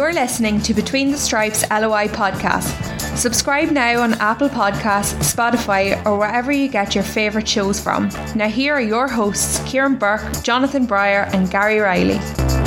You're listening to Between the Stripes LOI podcast. Subscribe now on Apple Podcasts, Spotify, or wherever you get your favourite shows from. Now here are your hosts, Kieran Burke, Jonathan Breyer and Gary Riley.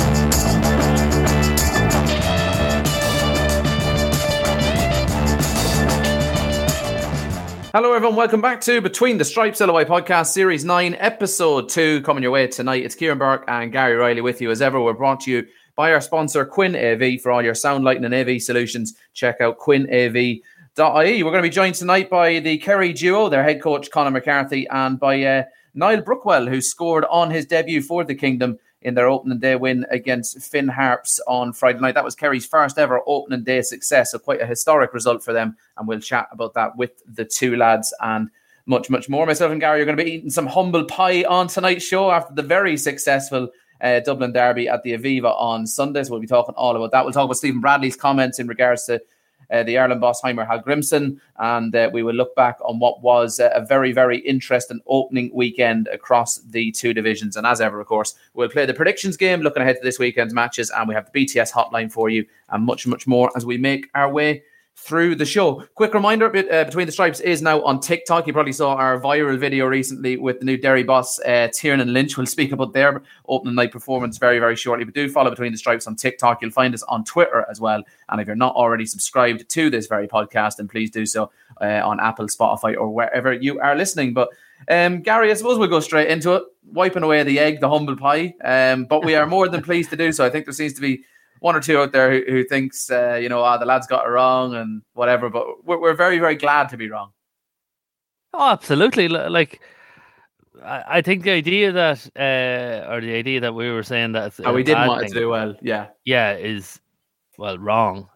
Hello everyone, welcome back to Between the Stripes LOI podcast, Series 9, Episode 2, coming your way tonight. It's Kieran Burke and Gary Riley with you. As ever, we're brought to you by our sponsor, Quinn AV. For all your sound lighting and AV solutions, check out quinnav.ie. We're going to be joined tonight by the Kerry duo, their head coach, Conor McCarthy, and by Niall Brookwell, who scored on his debut for the Kingdom in their opening day win against Finn Harps on Friday night. That was Kerry's first ever opening day success, so quite a historic result for them, and we'll chat about that with the two lads and much, much more. Myself and Gary are going to be eating some humble pie on tonight's show after the very successful Dublin derby at the Aviva on Sunday, so we'll be talking all about that. We'll talk about Stephen Bradley's comments in regards to the Ireland boss Heimer Hallgrimsson, and we will look back on what was a very, very interesting opening weekend across the two divisions. And as ever, of course, we'll play the predictions game, looking ahead to this weekend's matches, and we have the BTS hotline for you, and much, much more as we make our way through the show. Quick reminder, Between the Stripes is now on TikTok. You probably saw our viral video recently with the new Derry boss, Tiernan Lynch. We'll speak about their opening night performance very, very shortly. But do follow Between the Stripes on TikTok. You'll find us on Twitter as well. And if you're not already subscribed to this very podcast, then please do so on Apple, Spotify, or wherever you are listening. But Gary, I suppose we'll go straight into it, wiping away the egg, the humble pie. But we are more than pleased to do so. I think there seems to be one or two out there who thinks, the lads got it wrong and whatever, but we're very, very glad to be wrong. Oh, absolutely. Like, I think the idea that, we were saying that we didn't want it to do well, is, wrong.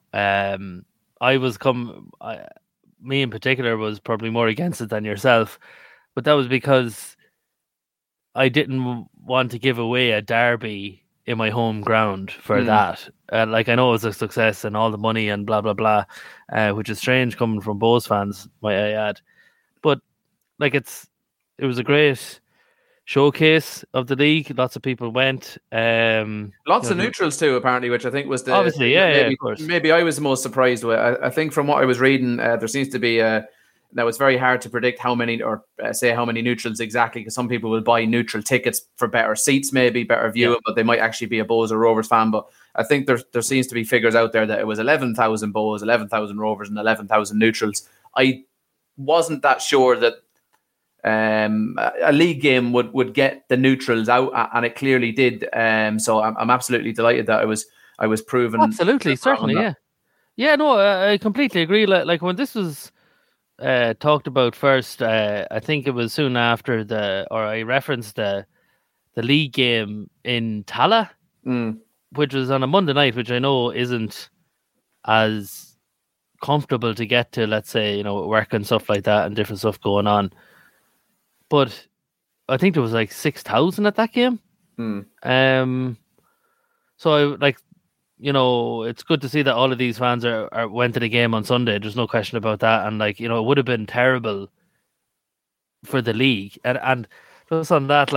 Me in particular was probably more against it than yourself, but that was because I didn't want to give away a derby in my home ground for that. I know it was a success and all the money and blah, blah, blah, which is strange coming from Bohs fans, might I add. But it was a great showcase of the league. Lots of people went. Lots of neutrals too, apparently, which I think was obviously, of course. Maybe I was the most surprised with. I think from what I was reading, there seems to be now it's very hard to predict how many or say how many neutrals exactly, because some people will buy neutral tickets for better seats, maybe better viewing, but they might actually be a Bohs or Rovers fan. But I think there seems to be figures out there that it was 11,000 Bohs, 11,000 Rovers, and 11,000 neutrals. I wasn't that sure that a league game would get the neutrals out, and it clearly did. So I'm absolutely delighted that I was proven. Absolutely, certainly, yeah. No, I completely agree. Like when this was talked about first, I think it was soon after I referenced the league game in Tala, which was on a Monday night, which I know isn't as comfortable to get to, let's say, work and stuff like that and different stuff going on. But I think there was like 6,000 at that game. So it's good to see that all of these fans went to the game on Sunday. There's no question about that. And it would have been terrible for the league. And just on that,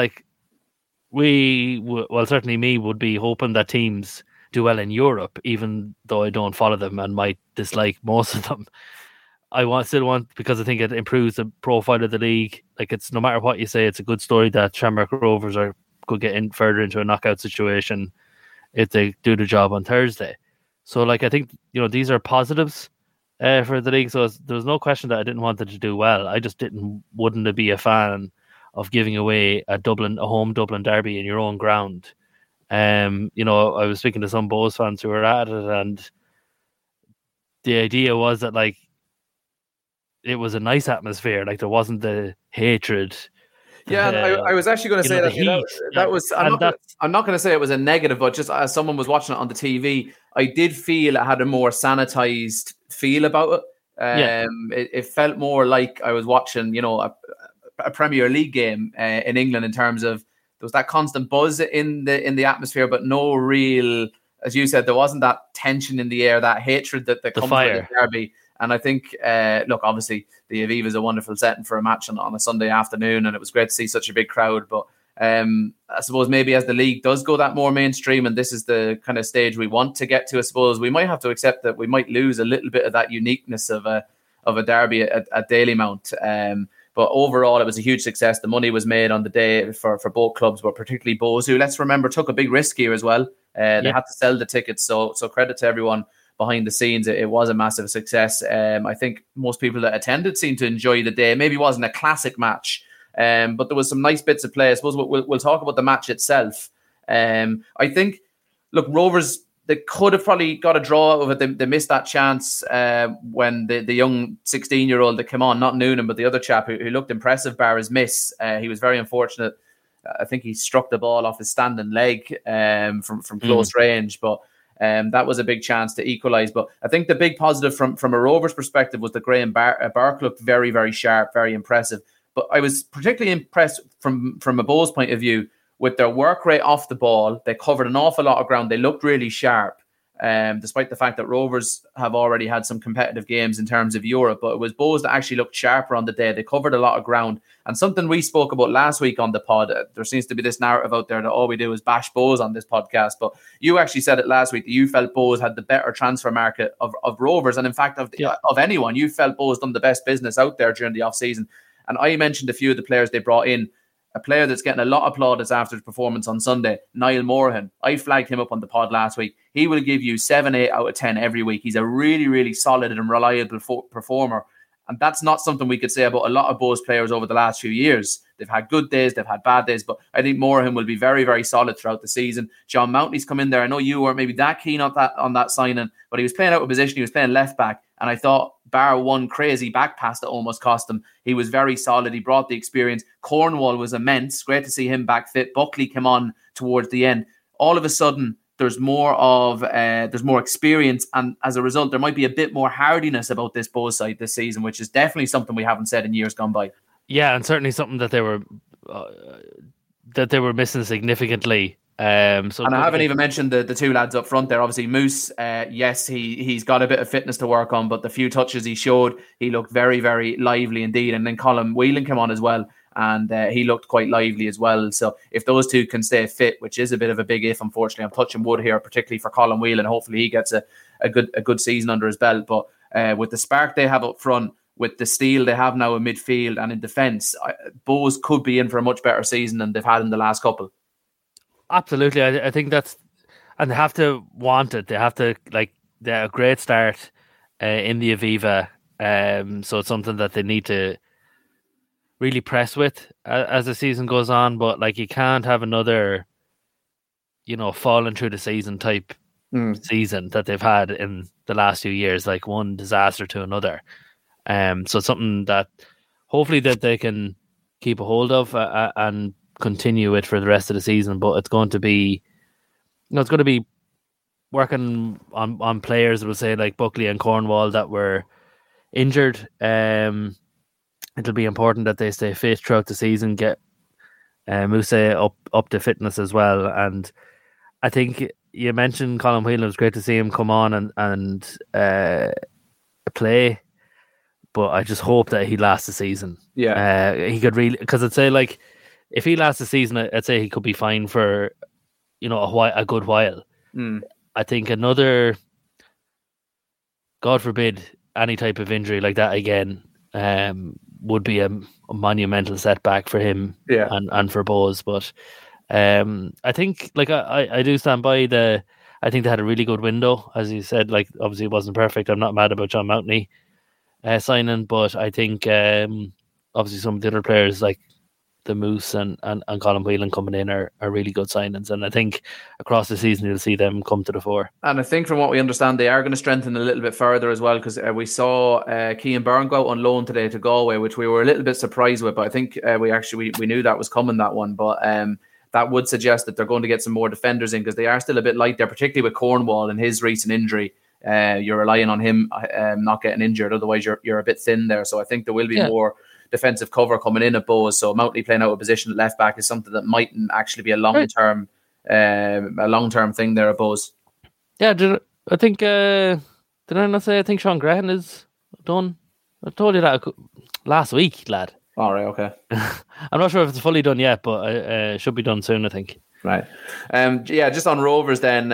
certainly me would be hoping that teams do well in Europe, even though I don't follow them and might dislike most of them. Still want, because I think it improves the profile of the league. It's no matter what you say, it's a good story that Shamrock Rovers could get in further into a knockout situation if they do the job on Thursday. So I think these are positives for the league. So there's no question that I didn't want it to do well. I just wouldn't be a fan of giving away a home Dublin derby in your own ground. I was speaking to some Bohs fans who were at it, and the idea was that it was a nice atmosphere. There wasn't the hatred. Yeah, I was actually going to say that was. I'm not going to say it was a negative, but just as someone was watching it on the TV, I did feel it had a more sanitized feel about it. It felt more like I was watching, a Premier League game in England, in terms of there was that constant buzz in the atmosphere, but no real, as you said, there wasn't that tension in the air, that hatred that comes with the derby. And I think, obviously the Aviva is a wonderful setting for a match on a Sunday afternoon, and it was great to see such a big crowd. But I suppose maybe as the league does go that more mainstream, and this is the kind of stage we want to get to, I suppose we might have to accept that we might lose a little bit of that uniqueness of a derby at Dalymount. But overall, it was a huge success. The money was made on the day for both clubs, but particularly Bohs, who, let's remember, took a big risk here as well. They had to sell the tickets, so credit to everyone behind the scenes. It was a massive success. I think most people that attended seemed to enjoy the day. Maybe it wasn't a classic match, but there was some nice bits of play. I suppose we'll talk about the match itself. I think, look, Rovers, they could have probably got a draw out of it. They missed that chance when the young 16-year-old that came on, not Noonan, but the other chap who looked impressive, bar his miss. He was very unfortunate. I think he struck the ball off his standing leg from close range, but that was a big chance to equalise. But I think the big positive from a Rovers perspective was that Graham Burke looked very, very sharp, very impressive. But I was particularly impressed from a Bohs point of view with their work rate off the ball. They covered an awful lot of ground. They looked really sharp, despite the fact that Rovers have already had some competitive games in terms of Europe. But it was Bohs that actually looked sharper on the day. They covered a lot of ground. And something we spoke about last week on the pod, there seems to be this narrative out there that all we do is bash Bohs on this podcast. But you actually said it last week that you felt Bohs had the better transfer market of Rovers. And in fact, of anyone, you felt Bohs done the best business out there during the off-season. And I mentioned a few of the players they brought in. A player that's getting a lot of plaudits after his performance on Sunday, Niall Morahan. I flagged him up on the pod last week. He will give you 7, 8 out of 10 every week. He's a really, really solid and reliable performer. And that's not something we could say about a lot of Bohs players over the last few years. They've had good days, they've had bad days, but I think Morahan will be very, very solid throughout the season. John Mountney's come in there. I know you weren't maybe that keen on that signing, but he was playing out of position. He was playing left back. And I thought, bar one crazy back pass that almost cost him, he was very solid. He brought the experience. Cornwall was immense. Great to see him back fit. Buckley came on towards the end. All of a sudden, there's more experience, and as a result, there might be a bit more hardiness about this Bohs side this season, which is definitely something we haven't said in years gone by. Yeah, and certainly something that they were missing significantly. And I haven't even mentioned the two lads up front there. Obviously, Moose, yes, he's got a bit of fitness to work on, but the few touches he showed, he looked very, very lively indeed. And then Colin Whelan came on as well, and he looked quite lively as well. So if those two can stay fit, which is a bit of a big if, unfortunately, I'm touching wood here, particularly for Colin Whelan. Hopefully he gets a good season under his belt. But with the spark they have up front, with the steel they have now in midfield and in defence, Bohs could be in for a much better season than they've had in the last couple. Absolutely. I think that's, and they have to want it. They have to, they're a great start in the Aviva. So it's something that they need to really press with as the season goes on. But you can't have another, falling through the season type season that they've had in the last few years, like one disaster to another. So it's something that hopefully that they can keep a hold of and continue it for the rest of the season. But it's going to be, it's going to be working on players, I would say, like Buckley and Cornwall that were injured. It'll be important that they stay fit throughout the season, get Musa up to fitness as well. And I think you mentioned Colin Whelan. It was great to see him come on and play. But I just hope that he lasts the season. Yeah, he could really, because I'd say if he lasts the season, I'd say he could be fine for a good while. I think another, God forbid, any type of injury like that again would be a monumental setback for him and for Bohs. But I think I do stand by I think they had a really good window, as you said. Obviously it wasn't perfect. I'm not mad about John Mountney signing, but I think obviously some of the other players like the Moose and Colin Whelan coming in are really good signings, and I think across the season you'll see them come to the fore. And I think from what we understand, they are going to strengthen a little bit further as well, because we saw Cian Byrne go out on loan today to Galway, which we were a little bit surprised with, but I think we knew that was coming, that one, but that would suggest that they're going to get some more defenders in, because they are still a bit light there, particularly with Cornwall and his recent injury. You're relying on him not getting injured, otherwise you're a bit thin there. So I think there will be more defensive cover coming in at Bohs. So Mountney playing out of position at left back is something that mightn't actually be a long term thing there at Bohs. Yeah, did I not say I think Sean Grehan is done? I told you that last week, lad. All right, okay. I'm not sure if it's fully done yet, but it should be done soon, I think. Right. Just on Rovers then.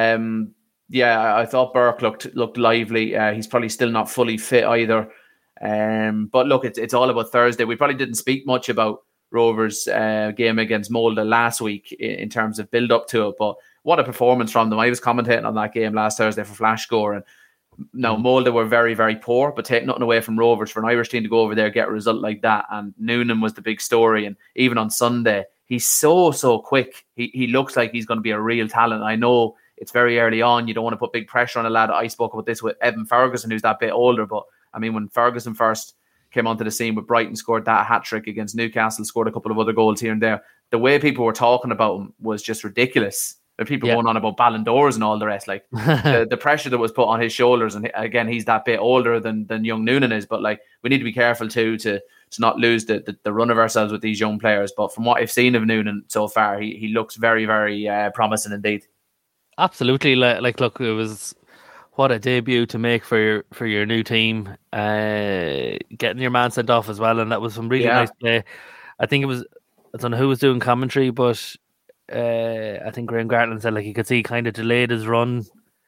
I thought Burke looked lively. He's probably still not fully fit either. But look, it's all about Thursday. We probably didn't speak much about Rovers' game against Molde last week in terms of build up to it, but what a performance from them. I was commentating on that game last Thursday for Flash Score, and now Molde were very, very poor, but take nothing away from Rovers. For an Irish team to go over there, get a result like that, and Noonan was the big story, and even on Sunday, he's so quick. He looks like he's going to be a real talent. I know it's very early on. You don't want to put big pressure on a lad. I spoke about this with Evan Ferguson, who's that bit older, but I mean, when Ferguson first came onto the scene with Brighton, scored that hat-trick against Newcastle, scored a couple of other goals here and there, the way people were talking about him was just ridiculous. There are people going on about Ballon d'Ors and all the rest. Like the pressure that was put on his shoulders, and again, he's that bit older than young Noonan is, but like we need to be careful too to not lose the run of ourselves with these young players. But from what I've seen of Noonan so far, he looks very, very promising indeed. Absolutely. Like look, it was what a debut to make for your new team, getting your man sent off as well, and that was some really nice play. I think it was, I don't know who was doing commentary, but I think Graham Gartland said like you could see he kind of delayed his run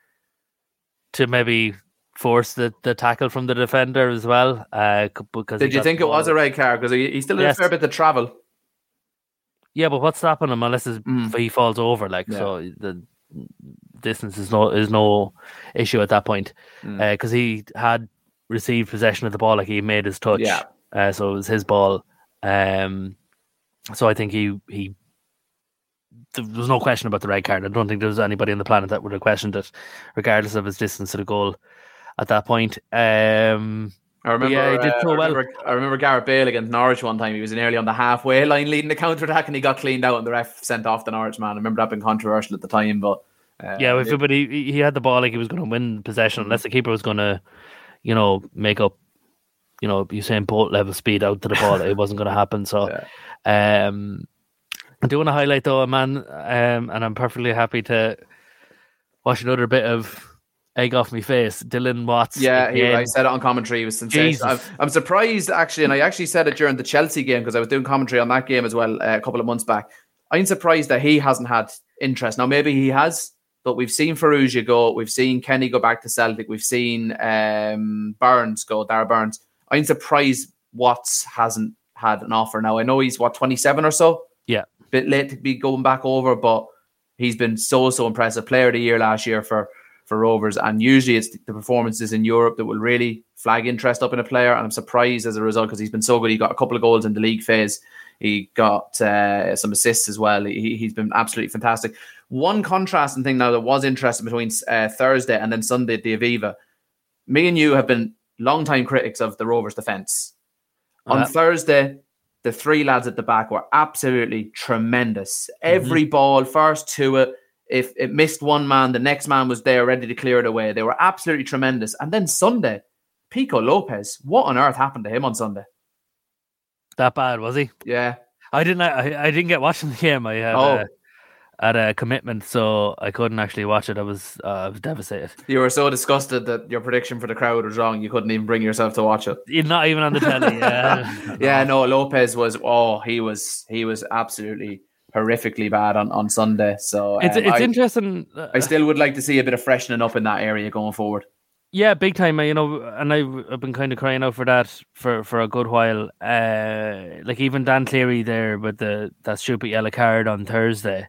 to maybe force the tackle from the defender as well. Because did you think it was a red card? Because he still had a fair bit to travel. Yeah, but what's stopping him unless he falls over? So the distance is no issue at that point, because he had received possession of the ball, like he made his touch. So it was his ball. So I think he there was no question about the red card. I don't think there was anybody on the planet that would have questioned it, regardless of his distance to the goal at that point. I remember he did so well. I remember Gareth Bale against Norwich one time. He was nearly on the halfway line leading the counter-attack, and he got cleaned out and the ref sent off the Norwich man. I remember that being controversial at the time, but but he had the ball like he was going to win possession unless the keeper was going to, make up, Usain Bolt level speed out to the ball. It wasn't going to happen. So, I do want to highlight though a man, and I'm perfectly happy to wash another bit of egg off my face. Dylan Watts. Yeah, I said it on commentary. He was sensational. I'm surprised actually, and I actually said it during the Chelsea game because I was doing commentary on that game as well a couple of months back. I'm surprised that he hasn't had interest. Now maybe he has, but we've seen Farrugia go, we've seen Kenny go back to Celtic, we've seen Burns go, Darragh Burns. I'm surprised Watts hasn't had an offer now. I know he's 27 or so. Yeah. Bit late to be going back over, but he's been so impressive. Player of the year last year for Rovers, and usually it's the performances in Europe that will really flag interest up in a player, and I'm surprised as a result because he's been so good. He got a couple of goals in the league phase. He got some assists as well. He's been absolutely fantastic. One contrasting thing now that was interesting between Thursday and then Sunday at the Aviva. Me and you have been long-time critics of the Rovers defence. On Thursday, the three lads at the back were absolutely tremendous. Every ball, first to it, if it missed one man, the next man was there ready to clear it away. They were absolutely tremendous. And then Sunday, Pico Lopez, what on earth happened to him on Sunday? That bad, was he? Yeah. I didn't get watching the game. I had a commitment, so I couldn't actually watch it. I was devastated. You were so disgusted that your prediction for the crowd was wrong. You couldn't even bring yourself to watch it. Not even on the telly. Lopez was. He was absolutely horrifically bad on Sunday. So it's interesting. I still would like to see a bit of freshening up in that area going forward. Yeah, big time. And I've been kind of crying out for that for a good while. Like even Dan Cleary there with that stupid yellow card on Thursday.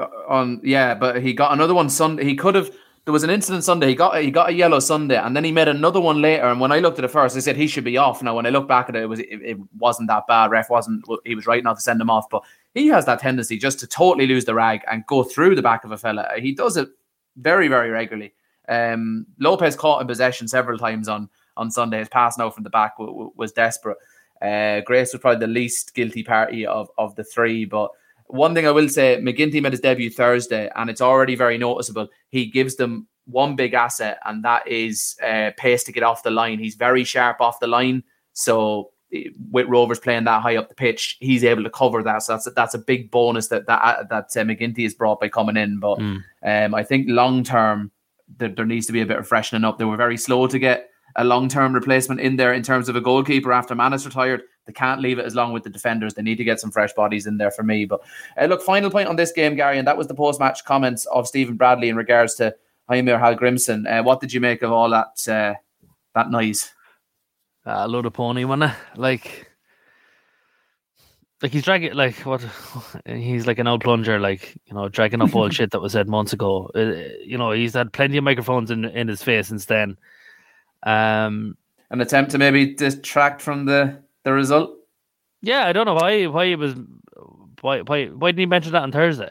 But he got another one Sunday. There was an incident Sunday. He got a yellow Sunday, and then he made another one later. And when I looked at it first, I said he should be off. Now, when I look back at it, it wasn't that bad. He was right not to send him off, but he has that tendency just to totally lose the rag and go through the back of a fella. He does it very, very regularly. Lopez caught in possession several times on Sunday. His pass now from the back was desperate. Grace was probably the least guilty party of the three, but one thing I will say, McGinty made his debut Thursday, and it's already very noticeable. He gives them one big asset, and that is pace to get off the line. He's very sharp off the line. So with Rovers playing that high up the pitch, he's able to cover that. So that's a big bonus that McGinty has brought by coming in. But I think long term, there needs to be a bit of freshening up. They were very slow to get a long-term replacement in there in terms of a goalkeeper after Manis retired. They can't leave it as long with the defenders. They need to get some fresh bodies in there for me. But look, final point on this game, Gary, and that was the post-match comments of Stephen Bradley in regards to Heimir Hallgrimsson. What did you make of all that noise? A load of pony, wasn't it? Like he's dragging, like, what? He's like an old plunger, like, you know, dragging up old shit that was said months ago. You know, he's had plenty of microphones in his face since then. An attempt to maybe distract from the result. Yeah, I don't know why didn't he mention that on Thursday?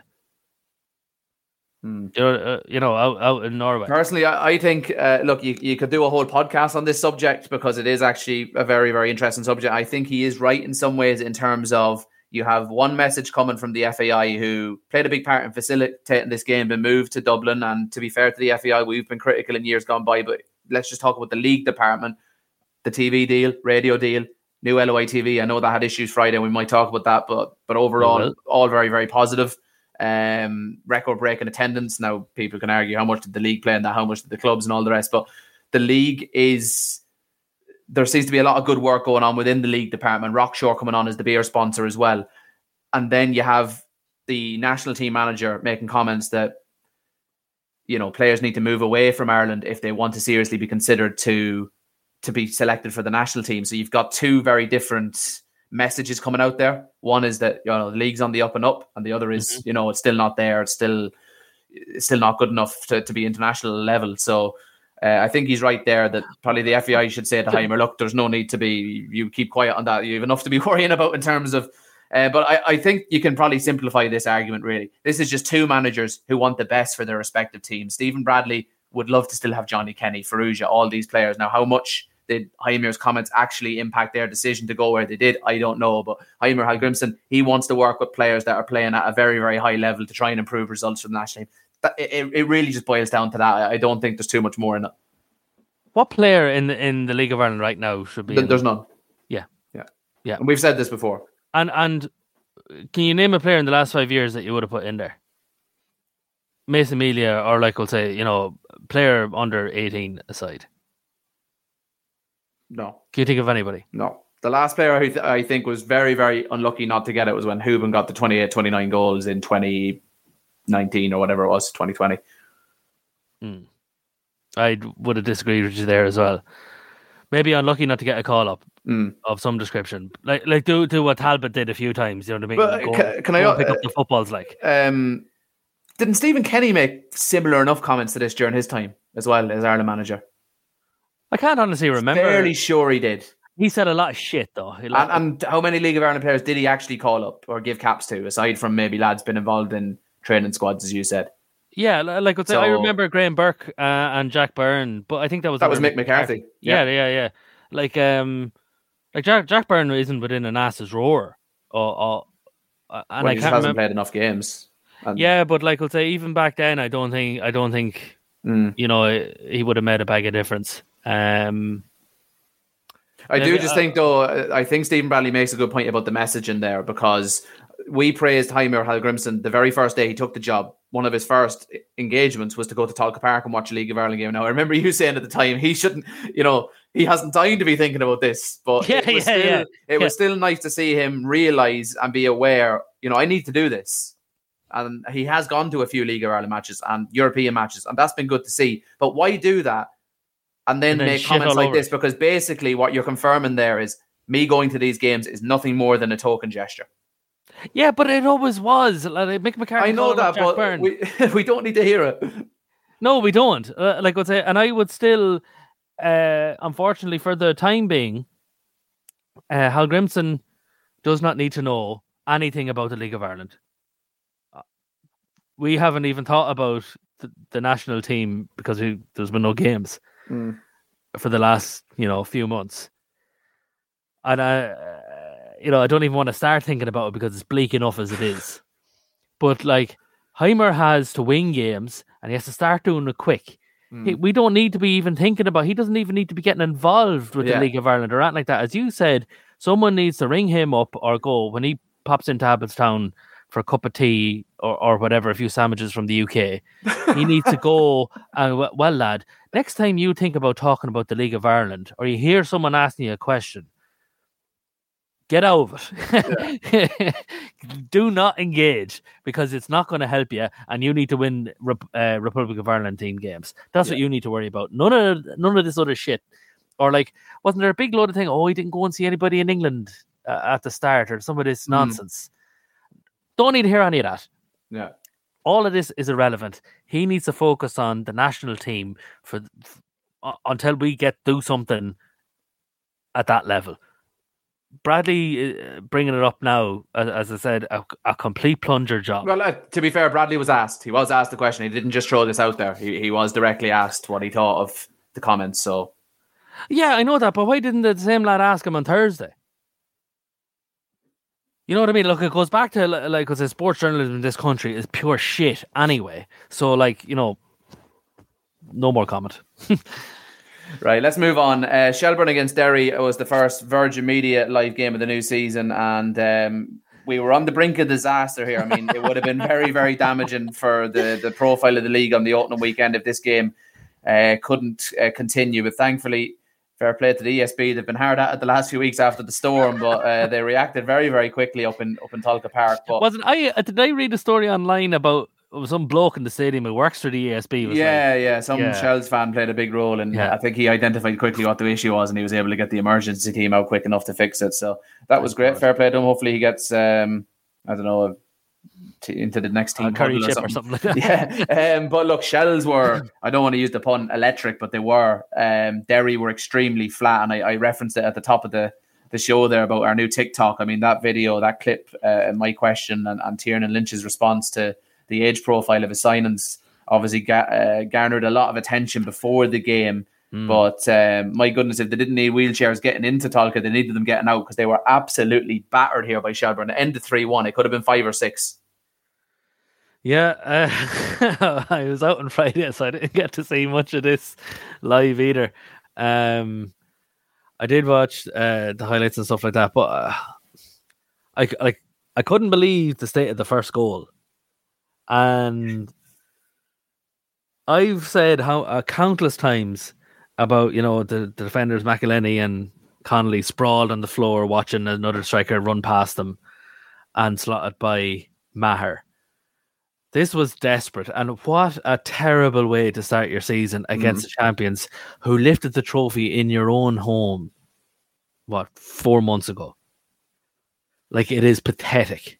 You know, out in Norway. Personally, I think look, you could do a whole podcast on this subject because it is actually a very, very interesting subject. I think he is right in some ways in terms of you have one message coming from the FAI, who played a big part in facilitating this game, been moved to Dublin, and to be fair to the FAI, we've been critical in years gone by, but let's just talk about the league department, the TV deal, radio deal, new LOI TV. I know that had issues Friday, and we might talk about that, but overall, all very, very positive. Record-breaking attendance. Now, people can argue how much did the league play in that, how much did the clubs and all the rest, but the league there seems to be a lot of good work going on within the league department. Rockshore coming on as the beer sponsor as well. And then you have the national team manager making comments that, you know, players need to move away from Ireland if they want to seriously be considered to be selected for the national team. So you've got two very different messages coming out there. One is that, you know, the league's on the up and up, and the other is, you know, it's still not there. It's still not good enough to be international level. So I think he's right there that probably the FAI should say to Heimir, look, there's no need to be, you keep quiet on that. You have enough to be worrying about in terms of, but I think you can probably simplify this argument really. This is just two managers who want the best for their respective teams. Stephen Bradley would love to still have Johnny Kenny, Farrugia, all these players. Now, how much did Heimir's comments actually impact their decision to go where they did? I don't know. But Heimir Hallgrimsson, he wants to work with players that are playing at a very, very high level to try and improve results for the national team. It really just boils down to that. I don't think there's too much more in it. What player in the League of Ireland right now should be? There's none. Yeah. And we've said this before. And can you name a player in the last 5 years that you would have put in there? Mason Melia, or like we'll say, you know, player under 18 aside. No. Can you think of anybody? No. The last player who I think was very, very unlucky not to get it was when Houben got the 28, 29 goals in 2019 or whatever it was, 2020. I would have disagreed with you there as well. Maybe unlucky not to get a call up of some description. Like do what Talbot did a few times, you know what I mean? But can I pick up the footballs like. Didn't Stephen Kenny make similar enough comments to this during his time as well as Ireland manager? I can't honestly remember. Fairly sure he did. He said a lot of shit though. And how many League of Ireland players did he actually call up or give caps to, aside from maybe lads been involved in training squads, as you said? Yeah, like I remember Graham Burke and Jack Byrne, but I think that was Mick McCarthy. Yeah. Like Jack Byrne isn't within an ass's roar. And he just hasn't played enough games. Yeah, but like I'll say, even back then, I don't think you know, he would have made a bag of difference. I do just think, though, I think Stephen Bradley makes a good point about the message in there, because we praised Heimir Hallgrimsson the very first day he took the job. One of his first engagements was to go to Talca Park and watch a League of Ireland game. Now, I remember you saying at the time, he shouldn't, you know, he hasn't time to be thinking about this, but it was still nice to see him realise and be aware, you know, I need to do this. And he has gone to a few League of Ireland matches and European matches, and that's been good to see. But why do that and then make comments like this? Because basically what you're confirming there is me going to these games is nothing more than a token gesture. Yeah, but it always was. Like Mick McCarthy. I know that, but we don't need to hear it. No, we don't. Like I would say, and I would still, unfortunately, for the time being, Hallgrimsson does not need to know anything about the League of Ireland. We haven't even thought about the national team because there's been no games for the last, you know, few months. And I don't even want to start thinking about it because it's bleak enough as it is. But like, Heimir has to win games and he has to start doing it quick. We don't need to be even thinking about, he doesn't even need to be getting involved with the League of Ireland or anything like that. As you said, someone needs to ring him up or go when he pops into Abbottstown for a cup of tea or whatever, a few sandwiches from the UK. He needs to go and, well, lad, next time you think about talking about the League of Ireland or you hear someone asking you a question, get out of it. Do not engage, because it's not going to help you, and you need to win Republic of Ireland team games. That's what you need to worry about. None of this other shit. Or like, wasn't there a big load of thing? Oh, he didn't go and see anybody in England at the start, or some of this nonsense. Don't need to hear any of that. Yeah. All of this is irrelevant. He needs to focus on the national team until we do something at that level. Bradley bringing it up now, as I said, a complete plunger job. Well, to be fair, Bradley was asked. He was asked the question. He didn't just throw this out there. He was directly asked what he thought of the comments. So, yeah, I know that, but why didn't the same lad ask him on Thursday? You know what I mean? Look, it goes back to, like, because sports journalism in this country is pure shit anyway. So, like, you know, no more comment. Right, let's move on. Shelbourne against Derry was the first Virgin Media live game of the new season, and we were on the brink of disaster here. I mean, it would have been very, very damaging for the profile of the league on the opening weekend if this game couldn't continue. But thankfully, fair play to the ESB. They've been hard at it the last few weeks after the storm, but they reacted very, very quickly up in Tolka Park. But did I read a story online about some bloke in the stadium who works for the ESB? Some Shells fan played a big role, and I think he identified quickly what the issue was, and he was able to get the emergency team out quick enough to fix it. So that was great. Fair play to him. Hopefully he gets into the next team curry chip or something like that. Yeah, but look, Shells were, I don't want to use the pun electric, but they were. Derry were extremely flat, and I referenced it at the top of the show there about our new TikTok. I mean, that video, that clip, my question and Tiernan Lynch's response to the age profile of his signings obviously garnered a lot of attention before the game. But my goodness, if they didn't need wheelchairs getting into Tolka, they needed them getting out, because they were absolutely battered here by Shelbourne. It ended 3-1. It could have been 5 or 6. Yeah, I was out on Friday, so I didn't get to see much of this live either. I did watch the highlights and stuff like that, but I couldn't believe the state of the first goal. And I've said how countless times about, you know, the defenders McElhenney and Connolly sprawled on the floor watching another striker run past them and slotted by Maher. This was desperate, and what a terrible way to start your season against the champions who lifted the trophy in your own home, 4 months ago. Like, it is pathetic.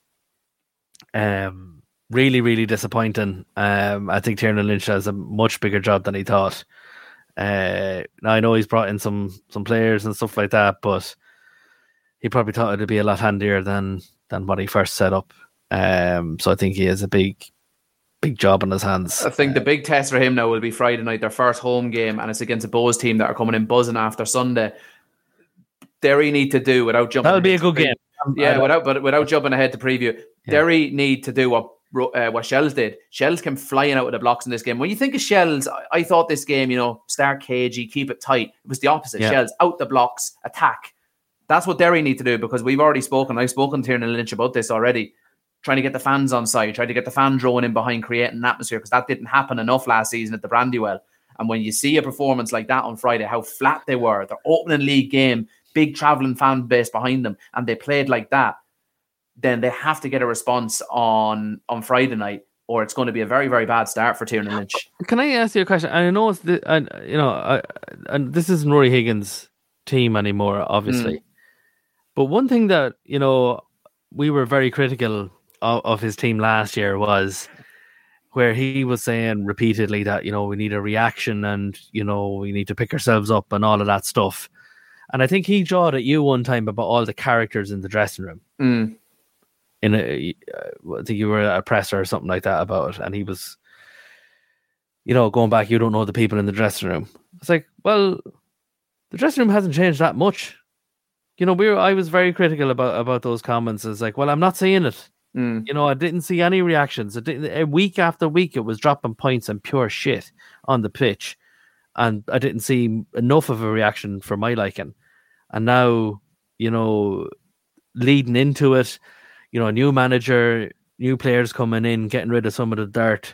Really, really disappointing. I think Tiernan Lynch has a much bigger job than he thought. Now, I know he's brought in some players and stuff like that, but he probably thought it'd be a lot handier than what he first set up. So I think he has a big job on his hands. I think the big test for him now will be Friday night, their first home game, and it's against a Bowes team that are coming in buzzing after Sunday. Derry need to do, without jumping. That'll be a good game. Yeah, without jumping ahead to preview, Derry need to do what Shells did. Shells came flying out of the blocks in this game. When you think of Shells, I thought this game, you know, start cagey, keep it tight. It was the opposite. Yeah. Shells out the blocks, attack. That's what Derry need to do, because we've already spoken. I've spoken to Tiernan Lynch about this already. Trying to get the fans on side, trying to get the fan drone in behind, creating an atmosphere, because that didn't happen enough last season at the Brandywell. And when you see a performance like that on Friday, how flat they were, their opening league game, big travelling fan base behind them, and they played like that, then they have to get a response on Friday night, or it's going to be a very, very bad start for Tiernan Lynch. Can I ask you a question? I know it's and this isn't Rory Higgins' team anymore, obviously. But one thing that, you know, we were very critical of his team last year was where he was saying repeatedly that, you know, we need a reaction and, you know, we need to pick ourselves up and all of that stuff. And I think he jawed at you one time about all the characters in the dressing room. I think you were at a presser or something like that about it, and he was, you know, going back, you don't know the people in the dressing room. It's like, well, the dressing room hasn't changed that much. You know, I was very critical about those comments. It's like, well, I'm not seeing it. You know, I didn't see any reactions. Week after week, it was dropping points and pure shit on the pitch, and I didn't see enough of a reaction for my liking. And now, you know, leading into it, you know, a new manager, new players coming in, getting rid of some of the dirt,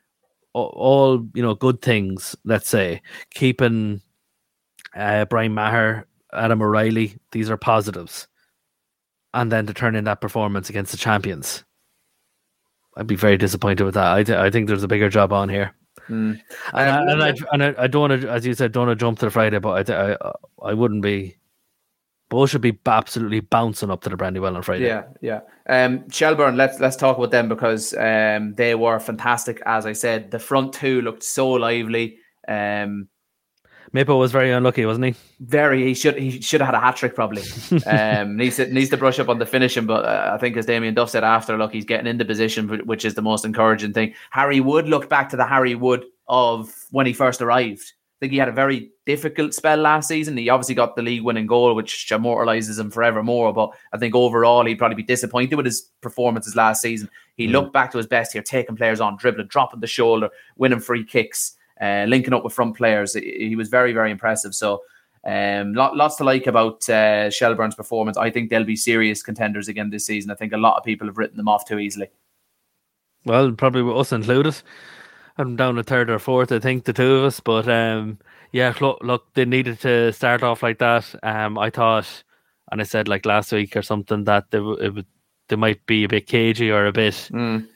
all, you know, good things, let's say. Keeping Brian Maher, Adam O'Reilly, these are positives. and then to turn in that performance against the champions. I'd be very disappointed with that. I think there's a bigger job on here. And I don't want to, as you said, don't want to jump to the Friday, but I wouldn't be. Both should be absolutely bouncing up to the Brandywell on Friday. Yeah. Shelbourne, let's talk about them because they were fantastic. As I said, the front two looked so lively. Mapo was very unlucky, wasn't he? He should have had a hat trick probably. Needs to brush up on the finishing, but I think as Damien Duff said after, look, he's getting into position, which is the most encouraging thing. Harry Wood looked back to the Harry Wood of when he first arrived. I think he had a very difficult spell last season. He obviously got the league winning goal, which immortalises him forevermore. But I think overall he'd probably be disappointed with his performances last season. He looked back to his best here, taking players on, dribbling, dropping the shoulder, winning free kicks, linking up with front players. He was very, very impressive. So lots to like about Shelbourne's performance. I think they'll be serious contenders again this season. I think a lot of people have written them off too easily. Well, probably with us included. I'm down to third or fourth, I think, the two of us. But look, they needed to start off like that. I thought, and I said like last week or something, that they might be a bit cagey or a bit,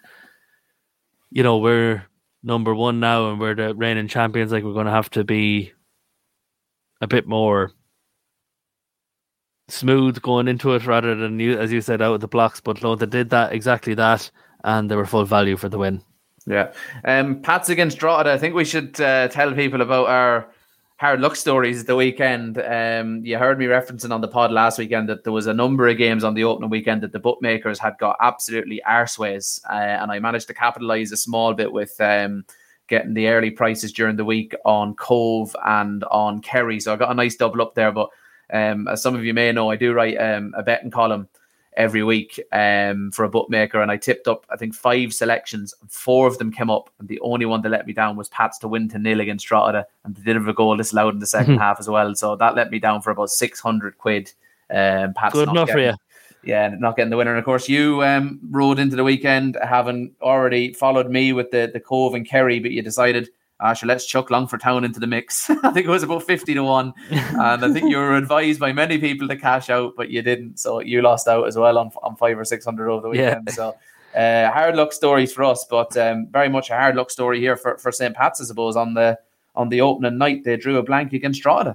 we're number one now and we're the reigning champions. Like, we're going to have to be a bit more smooth going into it rather than, as you said, out of the blocks. But no, they did exactly that, and they were full value for the win. Yeah. Pats against Drogheda. I think we should tell people about our hard luck stories the weekend. You heard me referencing on the pod last weekend that there was a number of games on the opening weekend that the bookmakers had got absolutely arseways, and I managed to capitalise a small bit with getting the early prices during the week on Cove and on Kerry. So I got a nice double up there. But as some of you may know, I do write a betting column every week for a bookmaker, and I tipped up I think 5 selections, and 4 of them came up, and the only one that let me down was Pats to win 0 against Drogheda, and they did have a goal disallowed in the second half as well, so that let me down for about 600 quid. Pats good enough for you. Yeah, not getting the winner. And of course you rode into the weekend having already followed me with the Cove and Kerry, but you decided, sure, let's chuck Longford Town into the mix. I think it was about 50-1. And I think you were advised by many people to cash out, but you didn't. So you lost out as well on 500 or 600 over the weekend. Yeah. So hard luck stories for us, but very much a hard luck story here for St. Pat's, I suppose. On the opening night, they drew a blank against Drogheda.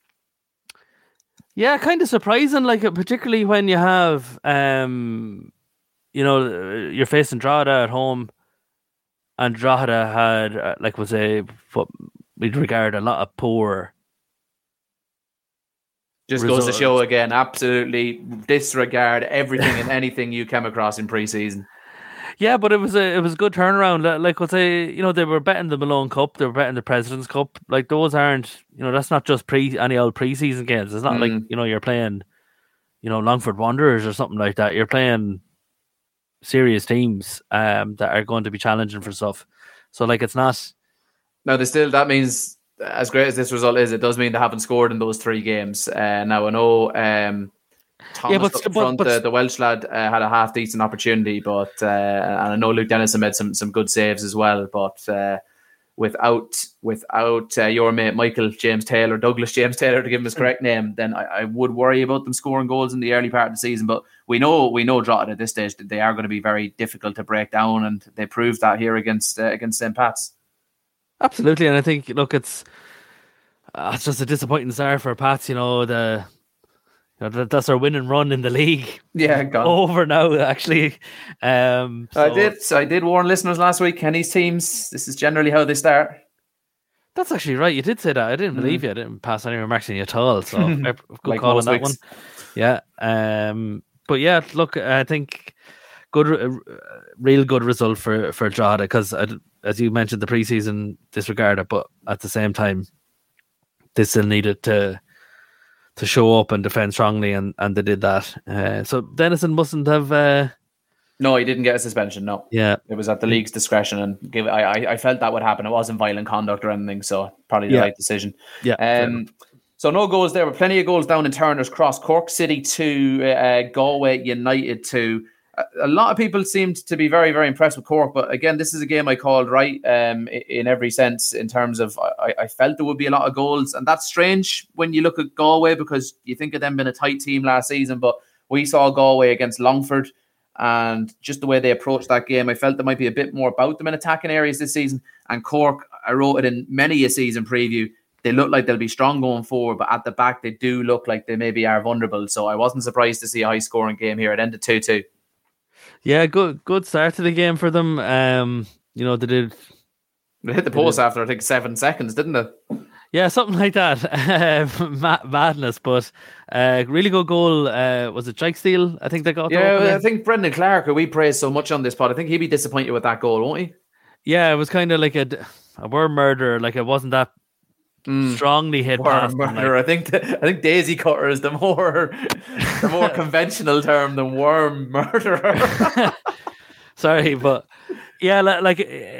Yeah, kind of surprising, like particularly when you have, you're facing Drogheda at home. And Drogheda had, what we'd regard a lot of poor. Just results. Goes to show again, absolutely disregard everything and anything you came across in pre-season. Yeah, but it was a good turnaround. Like we'll say, they were betting the Malone Cup, they were betting the President's Cup. Like those aren't, that's not just any old pre-season games. It's not like you're playing, Longford Wanderers or something like that. You're playing serious teams that are going to be challenging for stuff. So it's not. No, that means, as great as this result is, it does mean they haven't scored in those 3 games. Now I know Thomas up front, the Welsh lad had a half decent opportunity, but and I know Luke Dennison made some good saves as well. But without your mate Michael James Taylor, Douglas James Taylor to give him his correct name, then I would worry about them scoring goals in the early part of the season. But we know Drogheda at this stage that they are going to be very difficult to break down, and they proved that here against St. Pat's. Absolutely, and I think it's just a disappointing start for Pats. That's our winning run in the league. Yeah, gone. Over now, actually. I did warn listeners last week, Kenny's teams, this is generally how they start. That's actually right. You did say that. I didn't believe you. I didn't pass any remarks on you at all. So good call on that one. Yeah. But yeah, look, I think real good result for Drogheda, because as you mentioned, the pre-season disregarded, but at the same time, they still needed to show up and defend strongly, and they did that. So Dennison mustn't have. No, he didn't get a suspension. No, yeah, it was at the league's discretion, and I felt that would happen. It wasn't violent conduct or anything, so probably the right decision. Yeah. So no goals there, but plenty of goals down in Turner's Cross. Cork City 2, Galway United 2. A lot of people seemed to be very, very impressed with Cork, but again, this is a game I called right in every sense, in terms of I felt there would be a lot of goals, and that's strange when you look at Galway, because you think of them being a tight team last season, but We saw Galway against Longford, and just the way they approached that game, I felt there might be a bit more about them in attacking areas this season. And Cork, I wrote it in many a season preview, they look like they'll be strong going forward, but at the back, they do look like they maybe are vulnerable. So I wasn't surprised to see a high-scoring game here. It ended 2-2. Yeah, good start to the game for them. They did. They hit the post after, I think, 7 seconds, didn't they? Yeah, something like that. Madness, but really good goal. Was it Jake Steele? I think they got. Yeah, I think Brendan Clark, who we praise so much on this pod, I think he'd be disappointed with that goal, won't he? Yeah, it was kind of like a worm murder. Like it wasn't that strongly hit past. Murder. I think daisy cutter is the more conventional term than worm murderer. Sorry, but yeah, like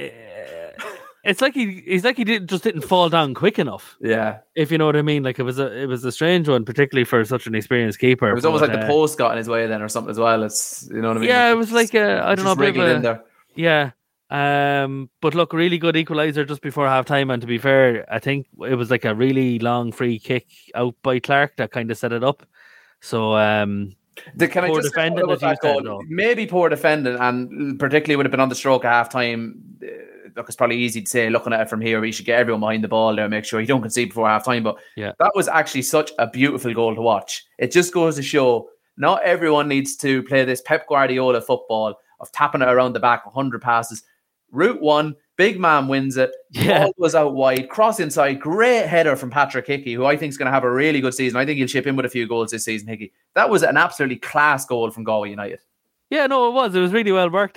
it's like he didn't fall down quick enough. Yeah, if you know what I mean. Like it was a strange one, particularly for such an experienced keeper. It was almost like the post got in his way then, or something as well. It's, you know what I mean. Yeah, it was like I don't know, wriggled in there. Yeah. But look, really good equaliser just before half time. And to be fair, I think it was like a really long free kick out by Clark that kind of set it up. So, poor defending, as you said, maybe poor defending, and particularly would have been on the stroke at half time. Look, it's probably easy to say looking at it from here. We should get everyone behind the ball there, make sure you don't concede before half time. But that was actually such a beautiful goal to watch. It just goes to show not everyone needs to play this Pep Guardiola football of tapping it around the back, 100 passes. Route one, big man wins it. Ball was out wide, cross inside, great header from Patrick Hickey, who I think is going to have a really good season. I think he'll chip in with a few goals this season, Hickey. That was an absolutely class goal from Galway United. Yeah, no, it was. It was really well worked.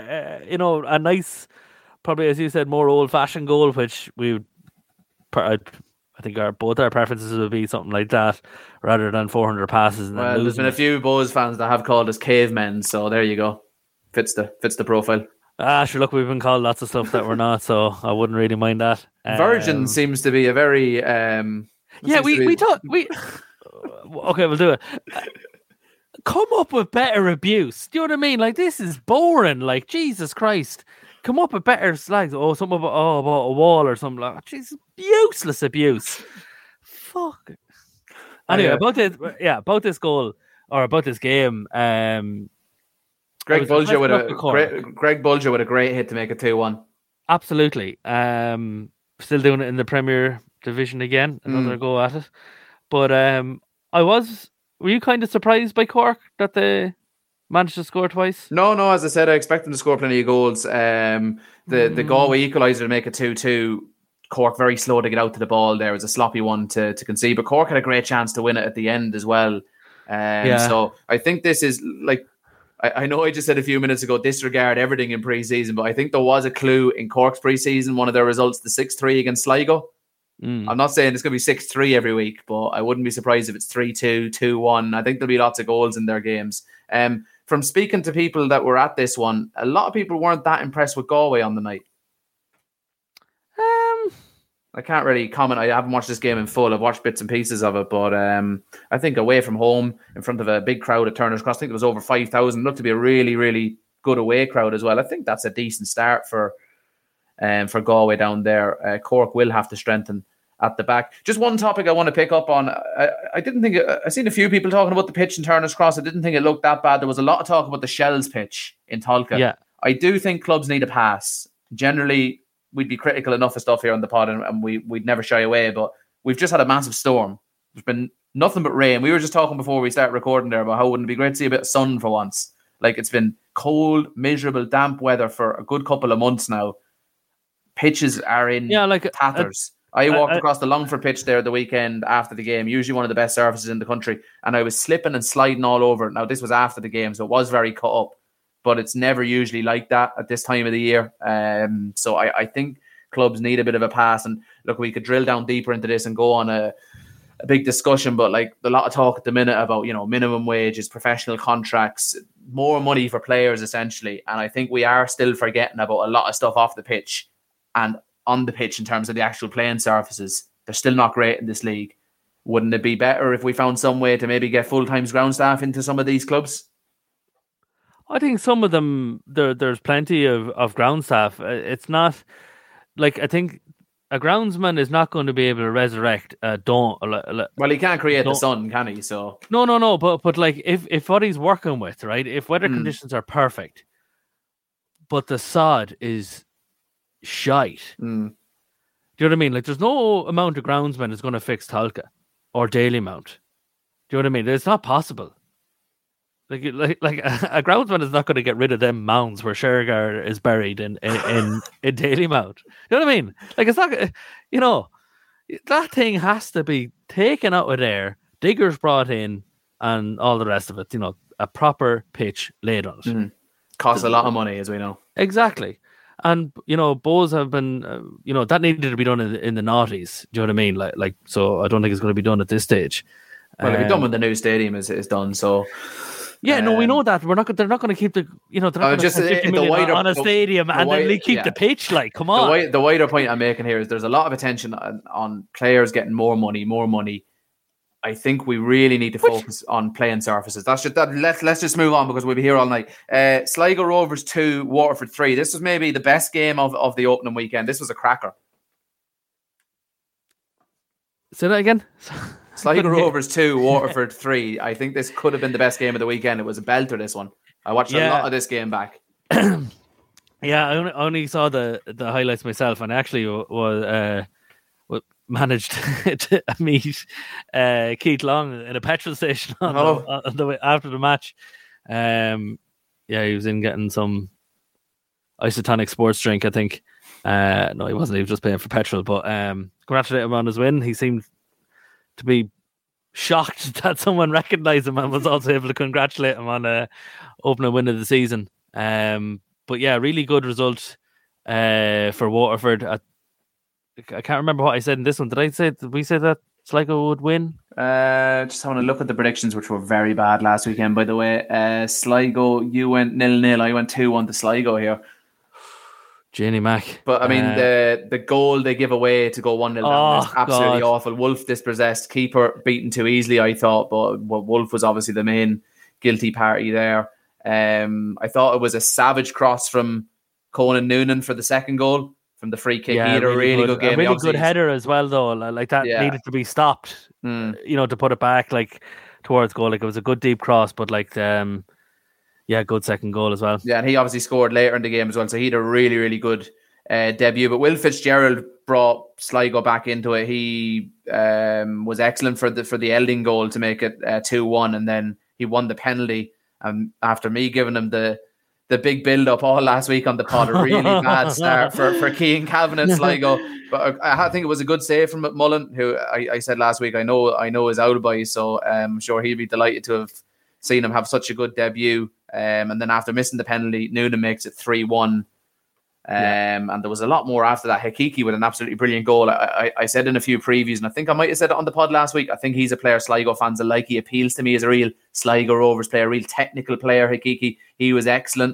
A nice, probably as you said, more old-fashioned goal, which I think both our preferences would be something like that rather than 400 passes. Well, there's been a few Bows fans that have called us cavemen, so there you go. Fits the profile. Sure, look, we've been called lots of stuff that we're not, so I wouldn't really mind that. Virgin seems to be a very... we thought... Okay, we'll do it. Come up with better abuse. Do you know what I mean? Like, this is boring. Like, Jesus Christ. Come up with better slags. Something about a wall or something like that. Jesus, useless abuse. Fuck. Anyway, about this goal, or about this game... Greg Bulger with a great hit to make it 2-1. Absolutely. Still doing it in the Premier Division again. Another go at it. But were you kind of surprised by Cork that they managed to score twice? No, as I said, I expect them to score plenty of goals. The Galway equaliser to make it 2-2. Cork very slow to get out to the ball there. It was a sloppy one to concede, but Cork had a great chance to win it at the end as well. So I think this is like, I know I just said a few minutes ago, disregard everything in pre-season, but I think there was a clue in Cork's pre-season, one of their results, the 6-3 against Sligo. I'm not saying it's going to be 6-3 every week, but I wouldn't be surprised if it's 3-2, 2-1. I think there'll be lots of goals in their games. From speaking to people that were at this one, a lot of people weren't that impressed with Galway on the night. I can't really comment. I haven't watched this game in full. I've watched bits and pieces of it, but I think away from home, in front of a big crowd at Turner's Cross, I think there was over 5,000. Looked to be a really, really good away crowd as well. I think that's a decent start for Galway down there. Cork will have to strengthen at the back. Just one topic I want to pick up on. I didn't think... I've seen a few people talking about the pitch in Turner's Cross. I didn't think it looked that bad. There was a lot of talk about the Shells pitch in Tolka. Yeah. I do think clubs need a pass. Generally, we'd be critical enough of stuff here on the pod, and we'd never shy away, but we've just had a massive storm. There's been nothing but rain. We were just talking before we started recording there about how wouldn't it be great to see a bit of sun for once. Like, it's been cold, miserable, damp weather for a good couple of months now. Pitches are in tatters. I walked across the Longford pitch there the weekend after the game, usually one of the best surfaces in the country, and I was slipping and sliding all over it. Now, this was after the game, so it was very cut up, but it's never usually like that at this time of the year. So I think clubs need a bit of a pass. And look, we could drill down deeper into this and go on a big discussion, but like a lot of talk at the minute about, minimum wages, professional contracts, more money for players essentially. And I think we are still forgetting about a lot of stuff off the pitch and on the pitch in terms of the actual playing surfaces. They're still not great in this league. Wouldn't it be better if we found some way to maybe get full-time ground staff into some of these clubs? I think some of them, there's plenty of ground staff. It's not like, I think a groundsman is not going to be able to resurrect Well, he can't create the sun, can he? So no. But like if what he's working with, right? If weather conditions are perfect, but the sod is shite. Do you know what I mean? Like, there's no amount of groundsman is going to fix Tolka or Daily Mount. Do you know what I mean? It's not possible. Like a groundsman is not going to get rid of them mounds where Shergar is buried in Daily Mount. You know what I mean? Like, it's not, that thing has to be taken out of there, diggers brought in, and all the rest of it. A proper pitch laid on it. Costs a lot of money, as we know. Exactly. And, bows have been, that needed to be done in the noughties. Do you know what I mean? So I don't think it's going to be done at this stage. Well, it'll be done when the new stadium is done, so... Yeah, no, we know that. They're not going to keep the, they're not going to spend 50 million on a stadium and then keep the pitch. Like, come on. The wider point I'm making here is there's a lot of attention on players getting more money. I think we really need to focus on playing surfaces. Let's just move on because we'll be here all night. Sligo Rovers 2, Waterford 3. This was maybe the best game of the opening weekend. This was a cracker. Say that again. Sligo Rovers 2, Waterford 3. I think this could have been the best game of the weekend. It was a belter, this one. I watched a lot of this game back. Yeah, I only saw the highlights myself, and I actually was managed to meet Keith Long in a petrol station on the way after the match. He was in getting some isotonic sports drink, I think. No, he wasn't. He was just paying for petrol. But congratulate him on his win. He seemed to be shocked that someone recognised him and was also able to congratulate him on opening win of the season. But yeah, really good result for Waterford. I can't remember what I said in this one. Did we say that Sligo would win? Just having a look at the predictions, which were very bad last weekend, by the way. Sligo, you went 0-0. I went 2-1 to Sligo here. Jenny Mac. But I mean, the goal they give away to go 1-0 down is absolutely awful. Wolf dispossessed, keeper beaten too easily, I thought, but Wolf was obviously the main guilty party there. I thought it was a savage cross from Conan Noonan for the second goal from the free kick. He had a really good game. A really good header as well, though. Like that needed to be stopped, to put it back like towards goal. Like, it was a good deep cross, but like good second goal as well. Yeah, and he obviously scored later in the game as well, so he had a really, really good debut. But Will Fitzgerald brought Sligo back into it. He was excellent for the Elding goal to make it 2-1, and then he won the penalty. After me giving him the big build-up all last week on the pod, a really bad start for Cian Calvin and Sligo. But I think it was a good save from McMullen, who I said last week I know is out by, so I'm sure he'd be delighted to have seen him have such a good debut. And then after missing the penalty, Noonan makes it 3-1. And there was a lot more after that. Hakiki with an absolutely brilliant goal. I said in a few previews, and I think I might have said it on the pod last week, I think he's a player Sligo fans will like. He appeals to me as a real Sligo Rovers player, a real technical player, Hakiki. He was excellent.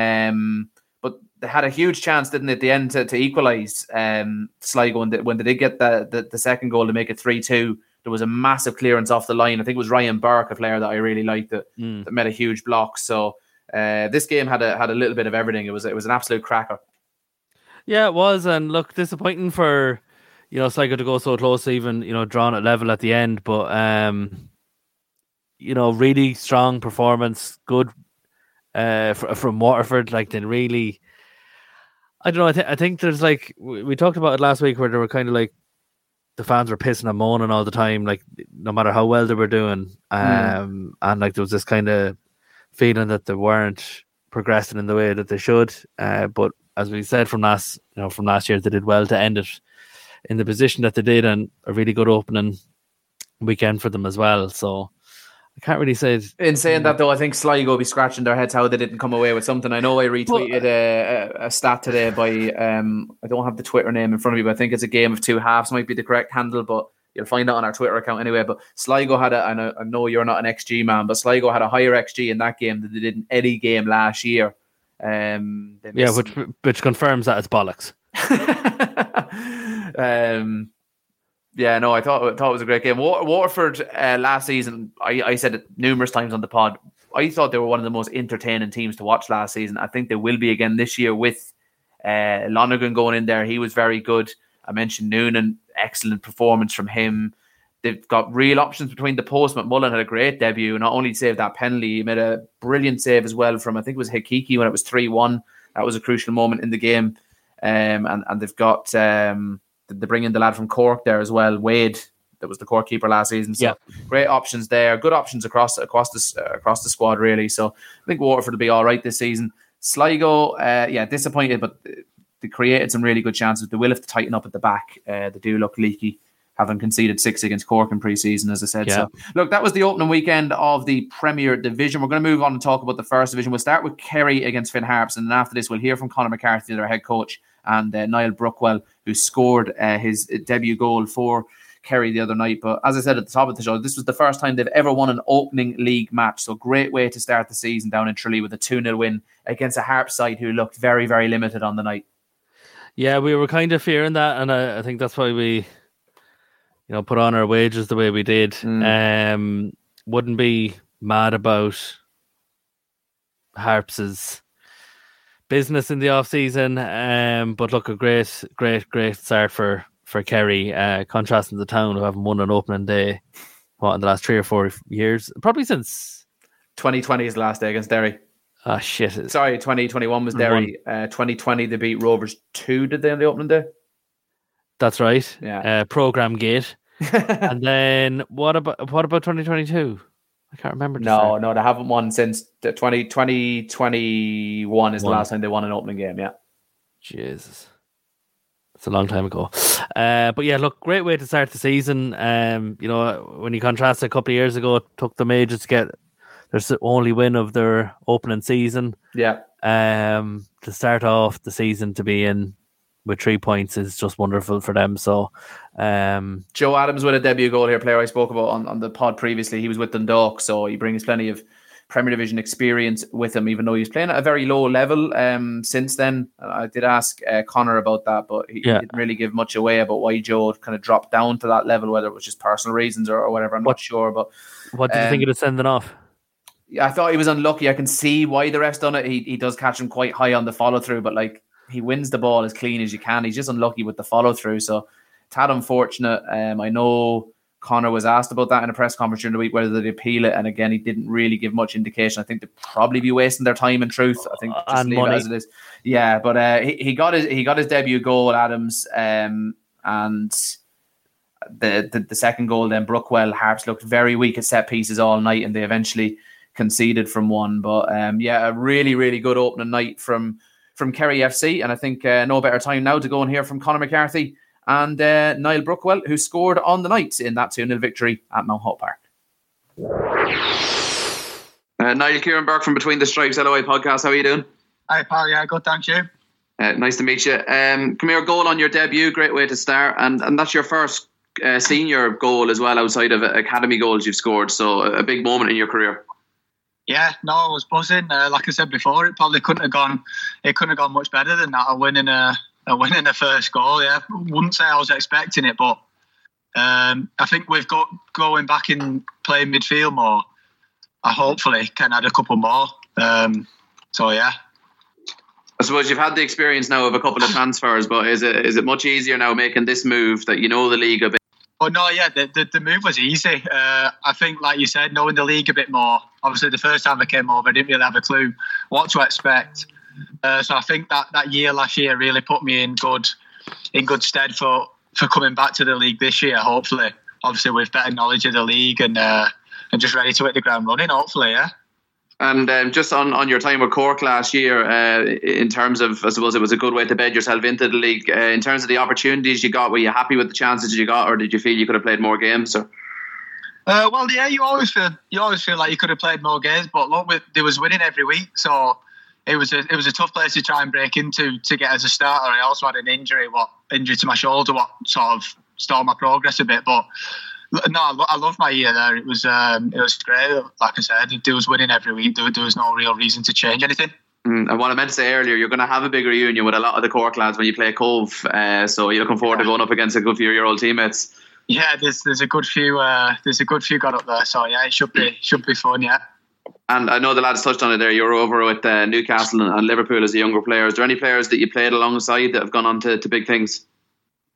But they had a huge chance, didn't they, at the end to equalise Sligo when they did get the second goal to make it 3-2. There was a massive clearance off the line. I think it was Ryan Burke, a player that I really liked, that made a huge block. So this game had a little bit of everything. It was an absolute cracker. Yeah, it was. And look, disappointing for Sligo to go so close to even drawn at level at the end. But really strong performance, good from Waterford. Like, they really, I don't know. I think there's like we talked about it last week, where they were kind of like, the fans were pissing and moaning all the time, like no matter how well they were doing. And like there was this kind of feeling that they weren't progressing in the way that they should. But as we said from last year, they did well to end it in the position that they did, and a really good opening weekend for them as well. So I can't really say. In saying that, though, I think Sligo will be scratching their heads how they didn't come away with something. I know I retweeted a stat today by, I don't have the Twitter name in front of me, but I think it's a game of two halves might be the correct handle, but you'll find that on our Twitter account anyway. But Sligo had I know you're not an XG man, but Sligo had a higher XG in that game than they did in any game last year. Which confirms that it's bollocks. I thought it was a great game. Waterford last season, I said it numerous times on the pod, I thought they were one of the most entertaining teams to watch last season. I think they will be again this year with Lonergan going in there. He was very good. I mentioned Noonan, excellent performance from him. They've got real options between the post. McMullen had a great debut, not only saved that penalty, he made a brilliant save as well from, I think it was Hikiki when it was 3-1. That was a crucial moment in the game. And they've got, they bring in the lad from Cork there as well, Wade, that was the Cork keeper last season. So great options there, good options across the squad really. So I think Waterford will be all right this season. Sligo, disappointed, but they created some really good chances. They will have to tighten up at the back. They do look leaky, having conceded 6 against Cork in pre-season, as I said. So, look, that was the opening weekend of the Premier Division. We're going to move on and talk about the First Division. We'll start with Kerry against Finn Harps, and then after this, we'll hear from Conor McCarthy, their head coach, and Niall Brookwell, who scored his debut goal for Kerry the other night. But as I said at the top of the show, this was the first time they've ever won an opening league match. So great way to start the season down in Tralee with a 2-0 win against a Harps side who looked very, very limited on the night. Yeah, we were kind of fearing that, and I think that's why we put on our wages the way we did. Wouldn't be mad about Harps's business in the off season. But look, a great start for Kerry. Contrasting the Town, who haven't won an opening day in the last 3 or 4 years, probably since 2020 is the last day against Derry. Ah, shit. Sorry, 2021 was Derry. 2020 they beat Rovers 2, did they, on the opening day? That's right. Yeah. Program gate. And then what about 2022? I can't remember. No, they haven't won since 2021 is the last time they won an opening game. Yeah. Jesus. It's a long time ago. But yeah, look, great way to start the season. When you contrast a couple of years ago, it took them ages to get their only win of their opening season. Yeah. To start off the season to be in with 3 points is just wonderful for them. So, Joe Adams with a debut goal here, player I spoke about on the pod previously. He was with Dundalk, so he brings plenty of Premier Division experience with him, even though he's playing at a very low level since then. I did ask Conor about that, but he didn't really give much away about why Joe kind of dropped down to that level, whether it was just personal reasons or whatever. I'm not sure. But what did you think of the sending off? Yeah, I thought he was unlucky. I can see why the ref's done it. He does catch him quite high on the follow through, but he wins the ball as clean as you can. He's just unlucky with the follow through. So tad unfortunate. I know Conor was asked about that in a press conference during the week, whether they'd appeal it, and again he didn't really give much indication. I think they'd probably be wasting their time in truth. I think just and leave money. it as it is. Yeah, but he got his debut goal, Adams, and the second goal then Brookwell. Harps looked very weak at set pieces all night, and they eventually conceded from one. But a really, really good opening night from Kerry FC, and I think no better time now to go and hear from Conor McCarthy and Niall Brookwell, who scored on the night in that 2-0 victory at Mount Hope Park. Niall, Kieran Burke from Between the Stripes LOI podcast. How are you doing? Hi, pal. Yeah, good. Thanks, you. Nice to meet you. Come here, goal on your debut. Great way to start, and that's your first senior goal as well, outside of academy goals you've scored. So a big moment in your career. Yeah, no, I was buzzing. Like I said before, it probably couldn't have gone much better than that. A win in the first goal. Yeah, wouldn't say I was expecting it, but I think we've got going back in playing midfield more. I hopefully can add a couple more. So yeah. I suppose you've had the experience now of a couple of transfers, but is it much easier now making this move that you know the league a bit? Oh no, yeah, the move was easy. I think, like you said, knowing the league a bit more. Obviously, the first time I came over, I didn't really have a clue what to expect. So I think that year last year really put me in good stead for coming back to the league this year. Hopefully, obviously with better knowledge of the league and just ready to hit the ground running. Hopefully, yeah. And just on your time with Cork last year, in terms of, I suppose it was a good way to bed yourself into the league. In terms of the opportunities you got, were you happy with the chances you got, or did you feel you could have played more games? Or? Well, yeah, you always feel like you could have played more games, but look, there was winning every week, so it was a tough place to try and break into to get as a starter. I also had an injury to my shoulder, what sort of stalled my progress a bit, but. No, I love my year there. It was great. Like I said, there was winning every week. There was no real reason to change anything. And what I meant to say earlier, you're going to have a big reunion with a lot of the Cork lads when you play Cove. So you're looking forward to going up against a good few of your old teammates. Yeah, there's a good few. Got up there. So yeah, it should be fun. Yeah. And I know the lads touched on it there. You're over with Newcastle and Liverpool as a younger player. Is there any players that you played alongside that have gone on to big things?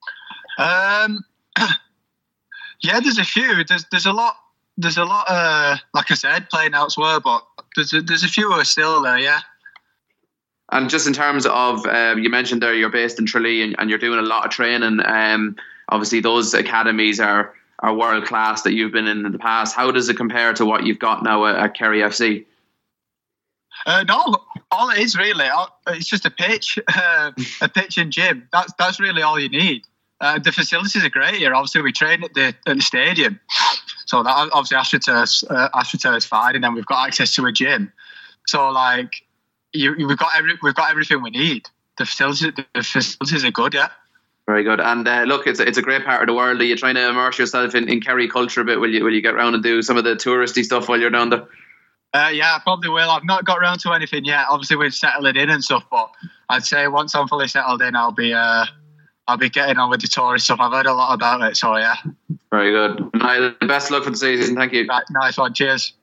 Yeah, there's a few. There's a lot. There's a lot. Like I said, playing elsewhere, but there's a few who are still there. Yeah. And just in terms of, you mentioned there you're based in Tralee and you're doing a lot of training. Obviously, those academies are world class that you've been in the past. How does it compare to what you've got now at Kerry FC? No, all it is really, it's just a pitch and gym. That's really all you need. The facilities are great here. Obviously, we train at the stadium, so that obviously AstroTurf is fine, and then we've got access to a gym. So like, we've got everything we need. The facilities are good, yeah. Very good. And look, it's a great part of the world. Are you trying to immerse yourself in Kerry culture a bit? Will you get around and do some of the touristy stuff while you're down there? Yeah, I probably will. I've not got around to anything yet. Obviously, we're settling in and stuff, but I'd say once I'm fully settled in, I'll be getting on with the tourist stuff. I've heard a lot about it, so yeah. Very good. Best of luck for the season. Thank you. Right, nice one. Cheers.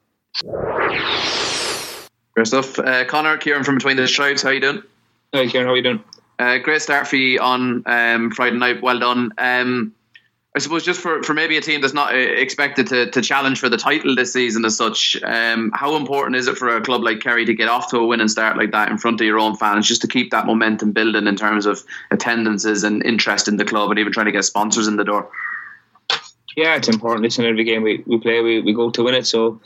Great stuff. Connor, Kieran from Between the Stripes, how you doing? Hi, Kieran. How you doing? Great start for you on Friday night. Well done. I suppose just for maybe a team that's not expected to challenge for the title this season as such, how important is it for a club like Kerry to get off to a winning start like that in front of your own fans, just to keep that momentum building in terms of attendances and interest in the club and even trying to get sponsors in the door? Yeah, it's important. It's in every game we play, we go to win it. So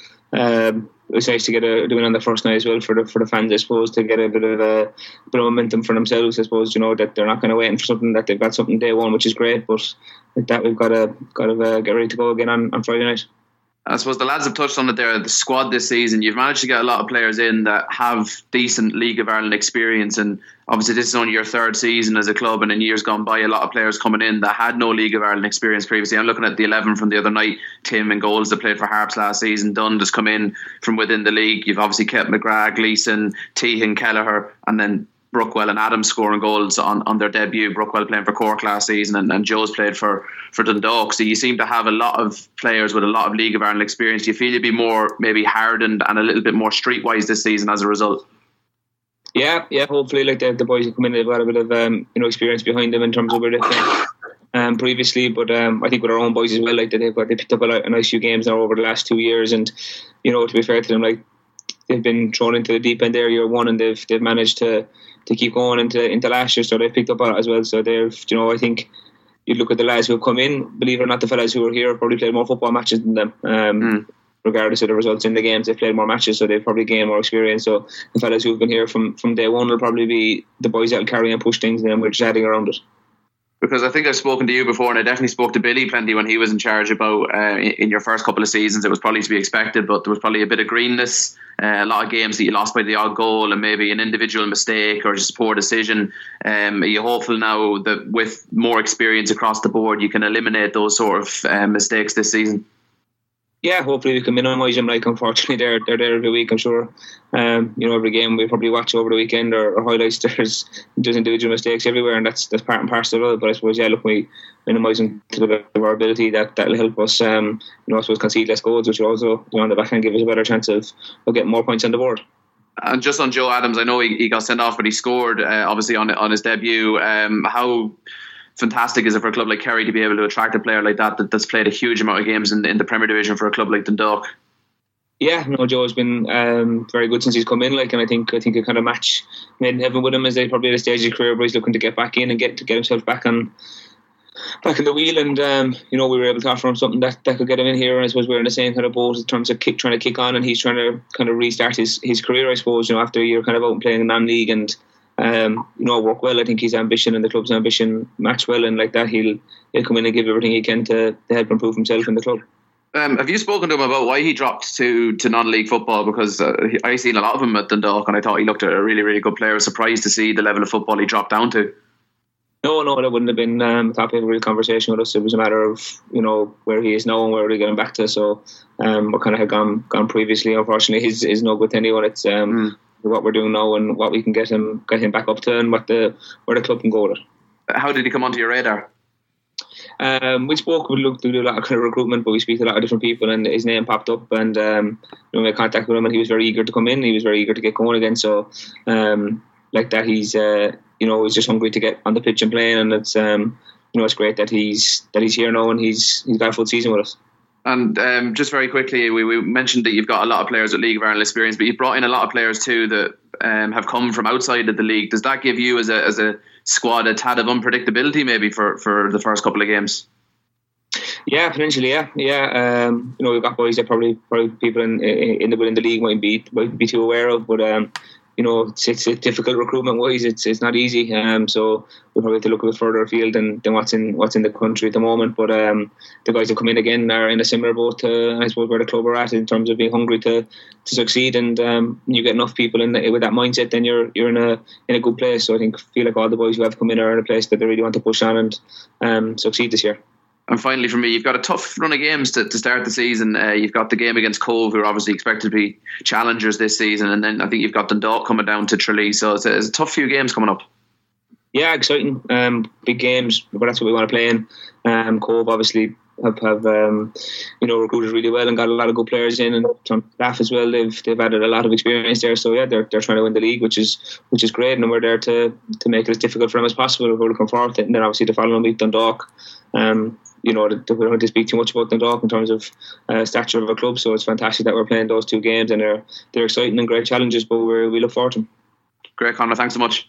it's nice to get a win on the first night as well for the fans, I suppose, to get a bit of momentum for themselves. I suppose, that they're not going to wait for something, that they've got something day one, which is great. But like that, we've got to get ready to go again on Friday night. I suppose the lads have touched on it there, the squad this season. You've managed to get a lot of players in that have decent League of Ireland experience, and obviously this is only your third season as a club, and in years gone by a lot of players coming in that had no League of Ireland experience previously. I'm looking at the 11 from the other night. Tim in goals that played for Harps last season. Dunn has come in from within the league. You've obviously kept McGrath, Gleeson, Tehan, Kelleher, and then Brookwell and Adams scoring goals on their debut. Brookwell playing for Cork last season, and Joe's played for Dundalk. So you seem to have a lot of players with a lot of League of Ireland experience. Do you feel you'd be more maybe hardened and a little bit more streetwise this season as a result? Yeah. Hopefully, like the boys who come in, they've got a bit of experience behind them in terms of where they've been previously. But I think with our own boys as well, like they picked up a nice few games now over the last 2 years, and to be fair to them, like they've been thrown into the deep end there year one, and they've managed to keep going into last year, so they've picked up on it as well. So they've, I think you look at the lads who have come in, believe it or not, the fellas who are here have probably played more football matches than them. Regardless of the results in the games, they've played more matches, so they've probably gained more experience. So the fellas who've been here from day one will probably be the boys that'll carry and push things, and then we're just adding around it. Because I think I've spoken to you before, and I definitely spoke to Billy plenty when he was in charge about in your first couple of seasons. It was probably to be expected, but there was probably a bit of greenness, a lot of games that you lost by the odd goal and maybe an individual mistake or just poor decision. Are you hopeful now that with more experience across the board you can eliminate those sort of mistakes this season? Yeah, hopefully we can minimise them. Like, unfortunately, they're there every week, I'm sure. Every game we probably watch over the weekend or highlights, there's individual mistakes everywhere, and that's part and parcel of it. But I suppose, look, we minimise them to the best of our ability. That'll help us, I suppose, concede less goals, which will also, on the back end, give us a better chance of getting more points on the board. And just on Joe Adams, I know he got sent off, but he scored obviously on his debut. How fantastic is it for a club like Kerry to be able to attract a player like that's played a huge amount of games in the Premier Division for a club like Dundalk? Yeah, Joe's been very good since he's come in. And I think a kind of match made in heaven with him, as they probably at a stage of his career where he's looking to get back in and get himself back in the wheel. And we were able to offer him something that could get him in here. And I suppose we're in the same kind of boat in terms of trying to kick on, and he's trying to kind of restart his career, I suppose. After a year kind of out and playing in non-league and work well. I think his ambition and the club's ambition match well, and like that he'll come in and give everything he can to help improve himself in the club. Have you spoken to him about why he dropped to non-league football? Because I seen a lot of him at Dundalk, and I thought he looked a really, really good player. I was surprised to see the level of football he dropped down to. No, that wouldn't have been a topic of a real conversation with us. It was a matter of where he is now and where we're getting back to. So what kind of had gone previously, unfortunately, is no good to anyone. It's what we're doing now and what we can get him back up to, and where the club can go with it. How did he come onto your radar? We spoke. We looked to do a lot of kind of recruitment, but we speak to a lot of different people, and his name popped up, and we made contact with him, and he was very eager to come in. He was very eager to get going again. So like that, he's he's just hungry to get on the pitch and playing, and it's it's great that he's here now and he's got a full season with us. And just very quickly, we mentioned that you've got a lot of players with League of Ireland experience, but you've brought in a lot of players too that have come from outside of the league. Does that give you as a squad a tad of unpredictability maybe for the first couple of games? Yeah, potentially. Yeah. We've got boys that probably people within the league might be too aware of, but it's difficult recruitment wise. It's not easy. So we'll probably have to look a bit further afield than what's in the country at the moment. But the guys that come in again are in a similar boat to, I suppose, where the club are at in terms of being hungry to succeed. And you get enough people with that mindset, then you're in a good place. So I feel like all the boys who have come in are in a place that they really want to push on and succeed this year. And finally, for me, you've got a tough run of games to start the season. You've got the game against Cove, who are obviously expected to be challengers this season. And then I think you've got Dundalk coming down to Tralee. So it's a tough few games coming up. Yeah, exciting. Big games, but that's what we want to play in. Cove obviously have recruited really well and got a lot of good players in, and some staff as well. They've added a lot of experience there. So yeah, they're trying to win the league, which is great, and we're there to make it as difficult for them as possible. We're looking forward to it. And then obviously the following week, Dundalk. We don't have to speak too much about Dundalk in terms of stature of a club, so it's fantastic that we're playing those two games, and they're exciting and great challenges, but we look forward to them. Great, Conor, thanks so much.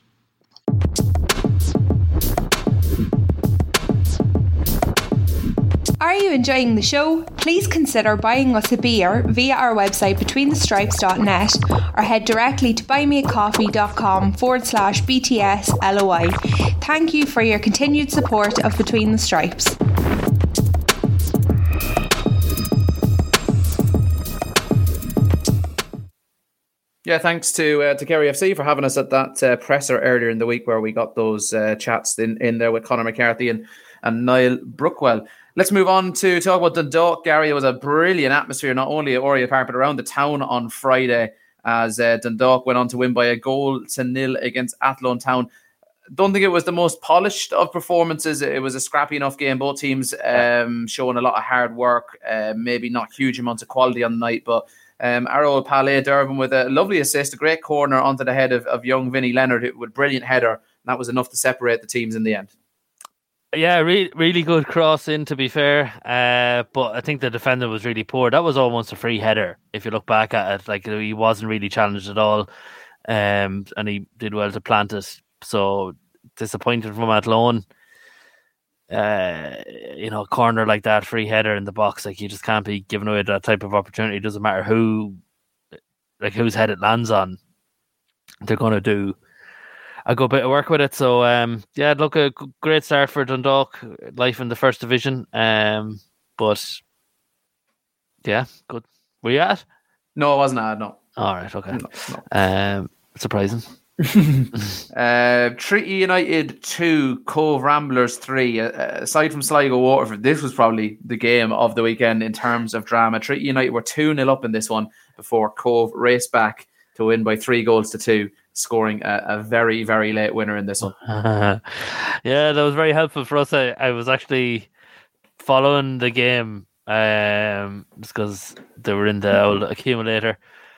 Are you enjoying the show? Please consider buying us a beer via our website betweenthestripes.net or head directly to buymeacoffee.com/BTSLOI. Thank you for your continued support of Between the Stripes. Yeah, thanks to Kerry FC for having us at that presser earlier in the week where we got those chats in there with Conor McCarthy and Niall Brookwell. Let's move on to talk about Dundalk, Gary. It was a brilliant atmosphere, not only at Oriel Park, but around the town on Friday as Dundalk went on to win by 1-0 against Athlone Town. Don't think it was the most polished of performances. It was a scrappy enough game. Both teams showing a lot of hard work, maybe not huge amounts of quality on the night, but our old Palais Durban with a lovely assist, a great corner onto the head of young Vinnie Leonard with a brilliant header. And that was enough to separate the teams in the end. Yeah, really good cross in, to be fair. But I think the defender was really poor. That was almost a free header, if you look back at it. Like, he wasn't really challenged at all. And he did well to plant it. So disappointed from Athlone. Corner like that, free header in the box, like, you just can't be giving away that type of opportunity. It doesn't matter whose head it lands on. They're going to do a good bit of work with it. So look, a great start for Dundalk, life in the first division. But yeah, good. Were you at? No, I wasn't at. No. All right, okay. No. Surprising. Treaty United 2, Cove Ramblers 3. Aside from Sligo Waterford, this was probably the game of the weekend in terms of drama. Treaty United were 2-0 up in this one before Cove raced back to win by 3-2, scoring a very, very late winner in this one. Yeah, that was very helpful for us. I was actually following the game just because they were in the old accumulator.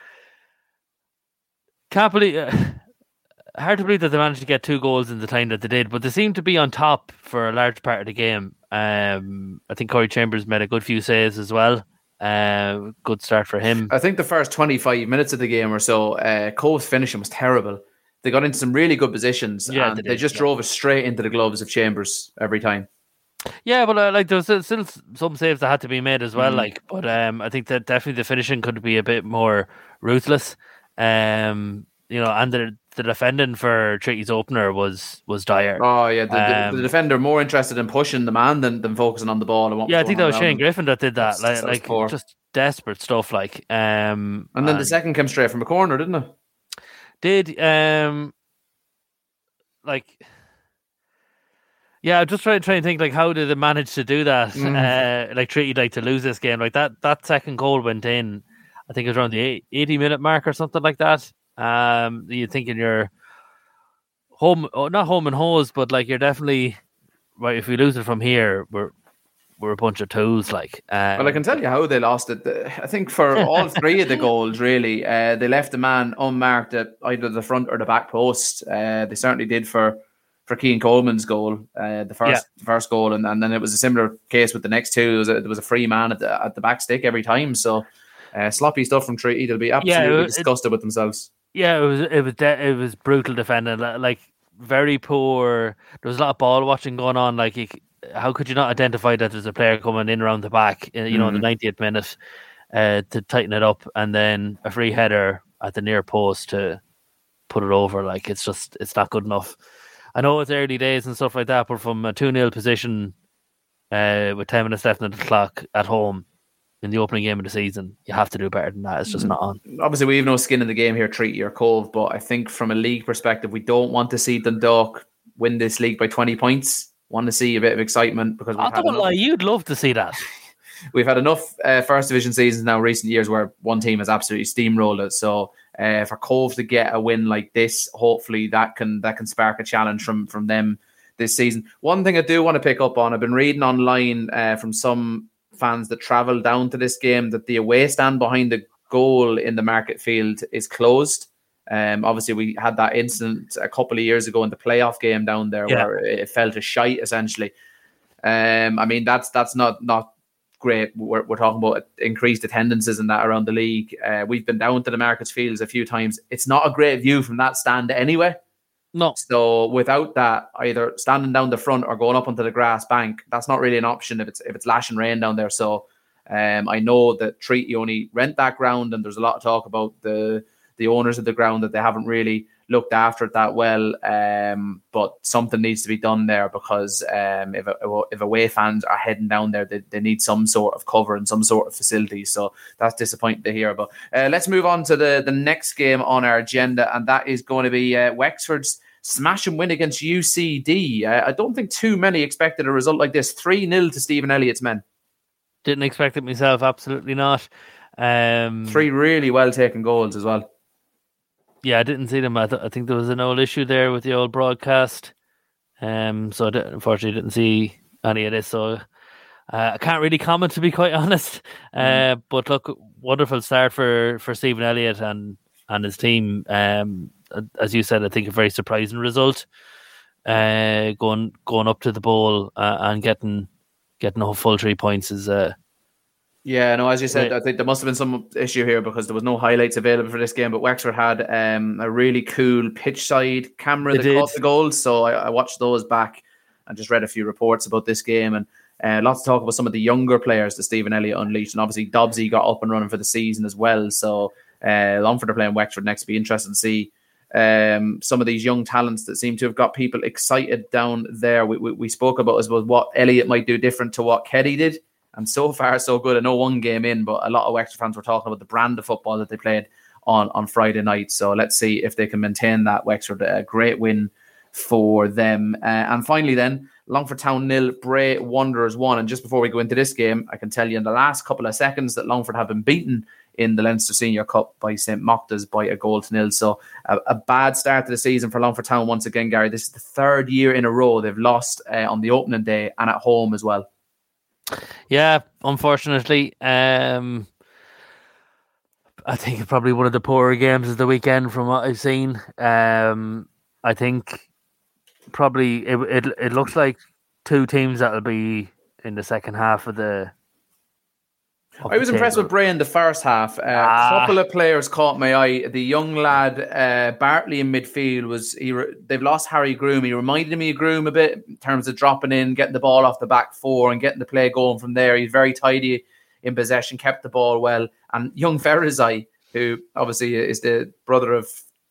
Can't believe... hard to believe that they managed to get 2 goals in the time that they did, but they seemed to be on top for a large part of the game. I think Corey Chambers made a good few saves as well. Good start for him. I think the first 25 minutes of the game or so, Cove's finishing was terrible. They got into some really good positions, and they just drove it straight into the gloves of Chambers every time. Yeah, but there was still some saves that had to be made as well. But I think that definitely the finishing could be a bit more ruthless. And the defending for Treaty's opener was dire. Oh yeah, the defender more interested in pushing the man than focusing on the ball. And I think that was Shane Griffin that did that. Just desperate stuff. And then the second came straight from a corner, didn't it? I'm just trying to think how did they manage to do that? Treaty to lose this game that second goal went in. I think it was around the 80-minute mark or something like that. You're thinking you're home, not home and hose, but you're definitely right. If we lose it from here, we're a bunch of toes. Well, I can tell you how they lost it. I think for all 3 of the goals, really, they left the man unmarked at either the front or the back post. They certainly did for Keane Coleman's goal, the first goal, and then it was a similar case with the next two. There was a free man at the back stick every time. So sloppy stuff from Treaty. They'll be absolutely disgusted with themselves. Yeah, it was brutal defending. Like very poor. There was a lot of ball watching going on. Like how could you not identify that there's a player coming in around the back? In the 90th minute to tighten it up, and then a free header at the near post to put it over. Like it's not good enough. I know it's early days and stuff like that, but from a 2-0 position with 10 minutes left on the clock at home in the opening game of the season, you have to do better than that. It's just not on. Obviously, we have no skin in the game here, Treaty or Cove, but I think from a league perspective, we don't want to see Dundalk win this league by 20 points. Want to see a bit of excitement because you'd love to see that. We've had enough first division seasons now, recent years, where one team has absolutely steamrolled it. So for Cove to get a win like this, hopefully that can spark a challenge from them this season. One thing I do want to pick up on, I've been reading online from some fans that travel down to this game that the away stand behind the goal in the Market Field is closed. Obviously, we had that incident a couple of years ago in the playoff game down there where it fell to shite essentially. I mean, that's not great. We're talking about increased attendances and that around the league. We've been down to the Markets Fields a few times. It's not a great view from that stand anyway. No. So without that, either standing down the front or going up onto the grass bank, that's not really an option if it's lashing rain down there. So I know that Treaty only rent that ground, and there's a lot of talk about the owners of the ground that they haven't really looked after it that well. But something needs to be done there because if away fans are heading down there, they need some sort of cover and some sort of facility. So that's disappointing to hear. But let's move on to the next game on our agenda, and that is going to be Wexford's smash and win against UCD. I don't think too many expected a result like this. 3-0 to Stephen Elliott's men. Didn't expect it myself, absolutely not. 3 really well taken goals as well. Yeah, I didn't see them. I think there was an old issue there with the old broadcast. So I unfortunately didn't see any of this. So I can't really comment, to be quite honest. But look, wonderful start for Stephen Elliott and his team. As you said, I think a very surprising result. Going up to the bowl and getting a full 3 points is yeah, no, as you said, I think there must have been some issue here because there was no highlights available for this game, but Wexford had a really cool pitch side camera that caught the goals, so I watched those back and just read a few reports about this game, and lots of talk about some of the younger players that Stephen Elliott unleashed, and obviously Dobbsy got up and running for the season as well, so Longford are playing Wexford next. Be interested to see some of these young talents that seem to have got people excited down there. We spoke about, I suppose, what Elliott might do different to what Keddy did. And so far, so good. I know one game in, but a lot of Wexford fans were talking about the brand of football that they played on Friday night. So let's see if they can maintain that. Wexford, a great win for them. And finally then, Longford Town 0, Bray Wanderers 1. And just before we go into this game, I can tell you in the last couple of seconds that Longford have been beaten in the Leinster Senior Cup by St. Mocta's by 1-0. So a bad start to the season for Longford Town once again, Gary. This is the third year in a row they've lost on the opening day and at home as well. Yeah, unfortunately. I think probably one of the poorer games of the weekend from what I've seen. I think probably it looks like two teams that will be in the second half of the... I was impressed with Bray in the first half. A couple of players caught my eye. The young lad, Bartley in midfield, they've lost Harry Groom. He reminded me of Groom a bit in terms of dropping in, getting the ball off the back four and getting the play going from there. He's very tidy in possession, kept the ball well. And young Ferazai, who obviously is the brother of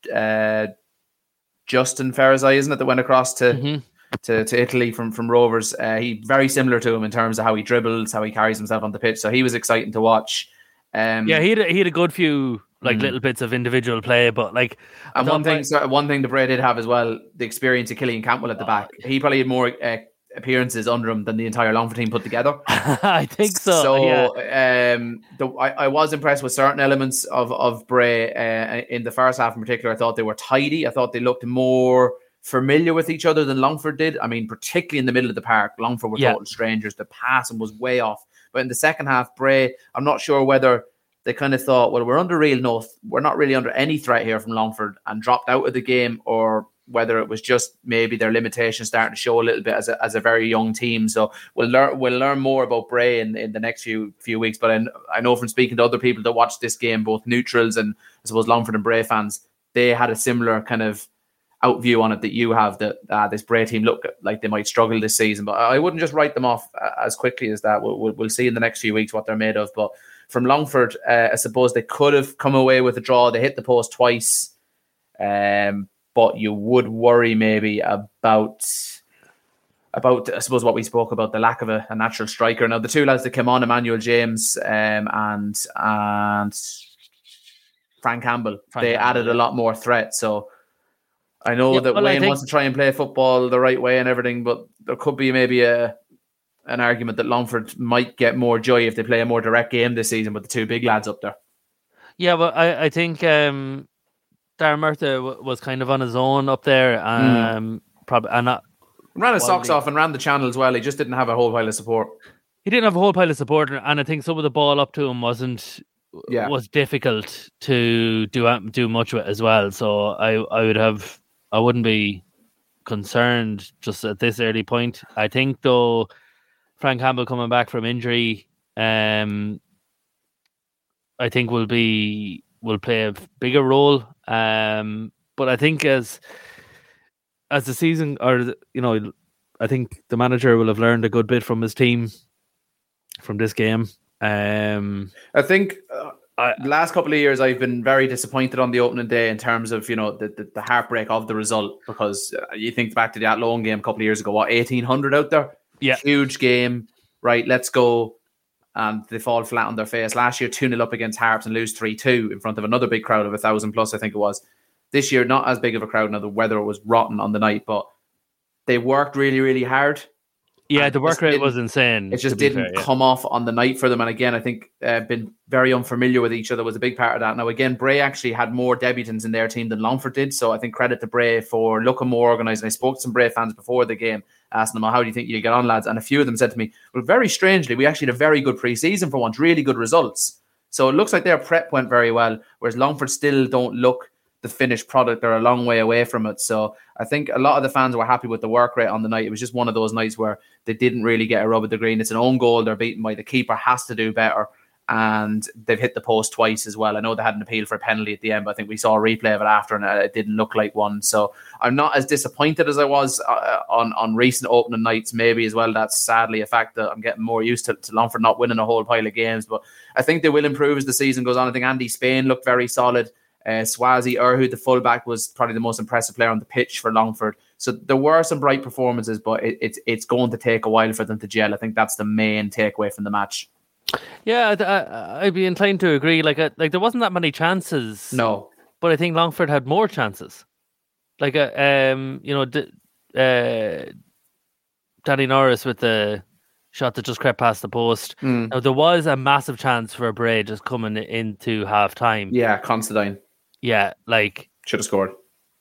Justin Ferazai, isn't it, that went across to Italy from Rovers. He very similar to him in terms of how he dribbles, how he carries himself on the pitch. So he was exciting to watch. He had a good few little bits of individual play, but one thing the Bray did have as well, the experience of Killian Cantwell at the back. He probably had more appearances under him than the entire Longford team put together. I think so. So I was impressed with certain elements of Bray in the first half in particular. I thought they were tidy. I thought they looked more familiar with each other than Longford did. I mean, particularly in the middle of the park, Longford were total strangers. The passing was way off. But in the second half, Bray, I'm not sure whether they kind of thought, well, we're under real we're not really under any threat here from Longford, and dropped out of the game, or whether it was just maybe their limitations starting to show a little bit as a very young team. So we'll learn more about Bray in the next few weeks. But I know from speaking to other people that watched this game, both neutrals and I suppose Longford and Bray fans, they had a similar kind of out view on it that you have, that this Bray team look like they might struggle this season. But I wouldn't just write them off as quickly as that. We'll see in the next few weeks what they're made of. But from Longford, I suppose they could have come away with a draw. They hit the post twice. But you would worry maybe about I suppose what we spoke about, the lack of a natural striker. Now the two lads that came on, Emmanuel James and Frank Campbell, added a lot more threat. So I know that Wayne wants to try and play football the right way and everything, but there could be maybe an argument that Longford might get more joy if they play a more direct game this season with the two big lads up there. Yeah, but I think Darren Murtha was kind of on his own up there. Probably ran his socks off and ran the channel as well. He just didn't have a whole pile of support. He didn't have a whole pile of support, and I think some of the ball up to him was difficult to do much with as well. So I wouldn't be concerned just at this early point. I think though, Frank Campbell coming back from injury, I think will play a bigger role. But I think as the season, I think the manager will have learned a good bit from his team from this game. I think the last couple of years I've been very disappointed on the opening day in terms of the heartbreak of the result, because you think back to the Athlone game a couple of years ago, 1,800 out there, huge game, right? Let's go. And they fall flat on their face. Last year, 2-0 up against Harps and lose 3-2 in front of another big crowd of 1,000 plus, I think it was. This year, not as big of a crowd. Now, the weather was rotten on the night, but they worked really, really hard. Yeah, the work rate was insane. It just didn't come off on the night for them. And again, I think been very unfamiliar with each other was a big part of that. Now, again, Bray actually had more debutants in their team than Longford did. So I think credit to Bray for looking more organised. And I spoke to some Bray fans before the game, asking them, how do you think you get on, lads? And a few of them said to me, well, very strangely, we actually had a very good pre-season for once, really good results. So it looks like their prep went very well, whereas Longford still don't look the finished product. They're a long way away from it. So I think a lot of the fans were happy with the work rate on the night. It was just one of those nights where they didn't really get a rub of the green. It's an own goal. They're beaten by the keeper, has to do better. And they've hit the post twice as well. I know they had an appeal for a penalty at the end, but I think we saw a replay of it after and it didn't look like one. So I'm not as disappointed as I was on recent opening nights, maybe as well. That's sadly a fact that I'm getting more used to Longford not winning a whole pile of games. But I think they will improve as the season goes on. I think Andy Spain looked very solid. Swazi Erhud, the fullback, was probably the most impressive player on the pitch for Longford. So there were some bright performances, but it's going to take a while for them to gel. I think that's the main takeaway from the match. Yeah, I'd be inclined to agree. Like there wasn't that many chances. No, but I think Longford had more chances. Like Danny Norris with the shot that just crept past the post. Now there was a massive chance for Bray just coming into half time. Yeah, Considine. Yeah, like should have scored.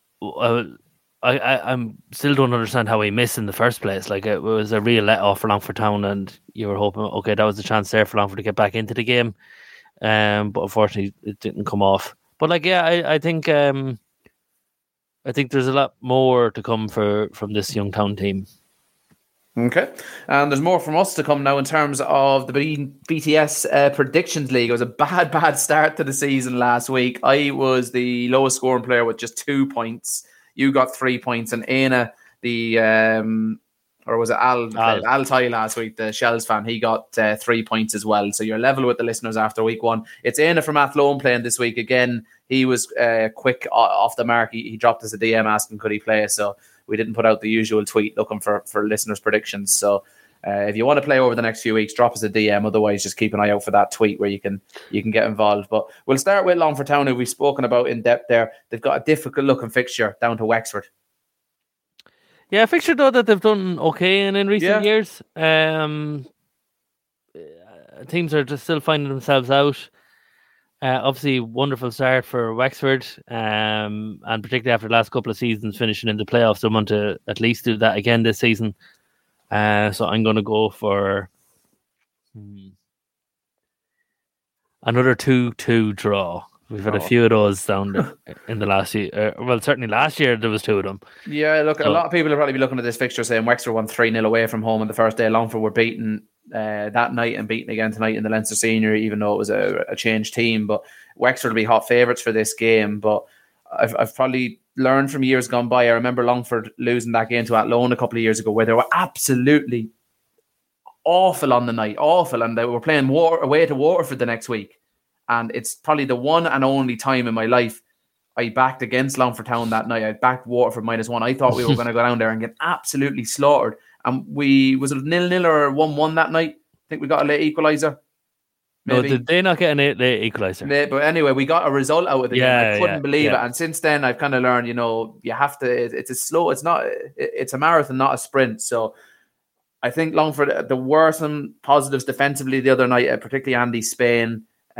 I'm still don't understand how he missed in the first place. Like it was a real let off for Longford Town, and you were hoping, okay, that was a chance there for Longford to get back into the game. But unfortunately, it didn't come off. But like, yeah, I think there's a lot more to come from this young town team. Okay, and there's more from us to come now in terms of the BTS Predictions League. It was a bad start to the season last week. I was the lowest scoring player with just 2 points. You got 3 points, and Aina, or was it Al Tai last week, the Shells fan, he got 3 points as well. So you're level with the listeners after week one. It's Aina from Athlone playing this week again. He was quick off the mark. He dropped us a DM asking could he play. So we didn't put out the usual tweet looking for listeners' predictions. So if you want to play over the next few weeks, drop us a DM. Otherwise, just keep an eye out for that tweet where you can get involved. But we'll start with Longford Town, who we've spoken about in depth there. They've got a difficult looking fixture down to Wexford. Yeah, a fixture though that they've done okay in recent years. Teams are just still finding themselves out. Obviously, wonderful start for Wexford, and particularly after the last couple of seasons finishing in the playoffs, they want to at least do that again this season. So I'm going to go for another 2-2 draw We've had a few of those down in the last year. Well, certainly last year there was 2 of them. Yeah, look, a lot of people will probably be looking at this fixture saying Wexford won 3-0 away from home on the first day. Longford were beaten that night and beaten again tonight in the Leinster Senior, even though it was a changed team. But Wexford will be hot favourites for this game. But I've probably learned from years gone by. I remember Longford losing that game to Athlone a couple of years ago, where they were absolutely awful on the night, awful, and they were playing away to Waterford the next week. And it's probably the one and only time in my life I backed against Longford Town that night. I backed Waterford -1. I thought we were going to go down there and get absolutely slaughtered. And was it 0-0 or 1-1 that night? I think we got a late equaliser. No, did they not get a late equaliser? But anyway, we got a result out of the game. I couldn't believe it. Yeah. And since then, I've kind of learned, you have to. It's a marathon, not a sprint. So I think Longford, there were some positives defensively the other night, particularly Andy Spain.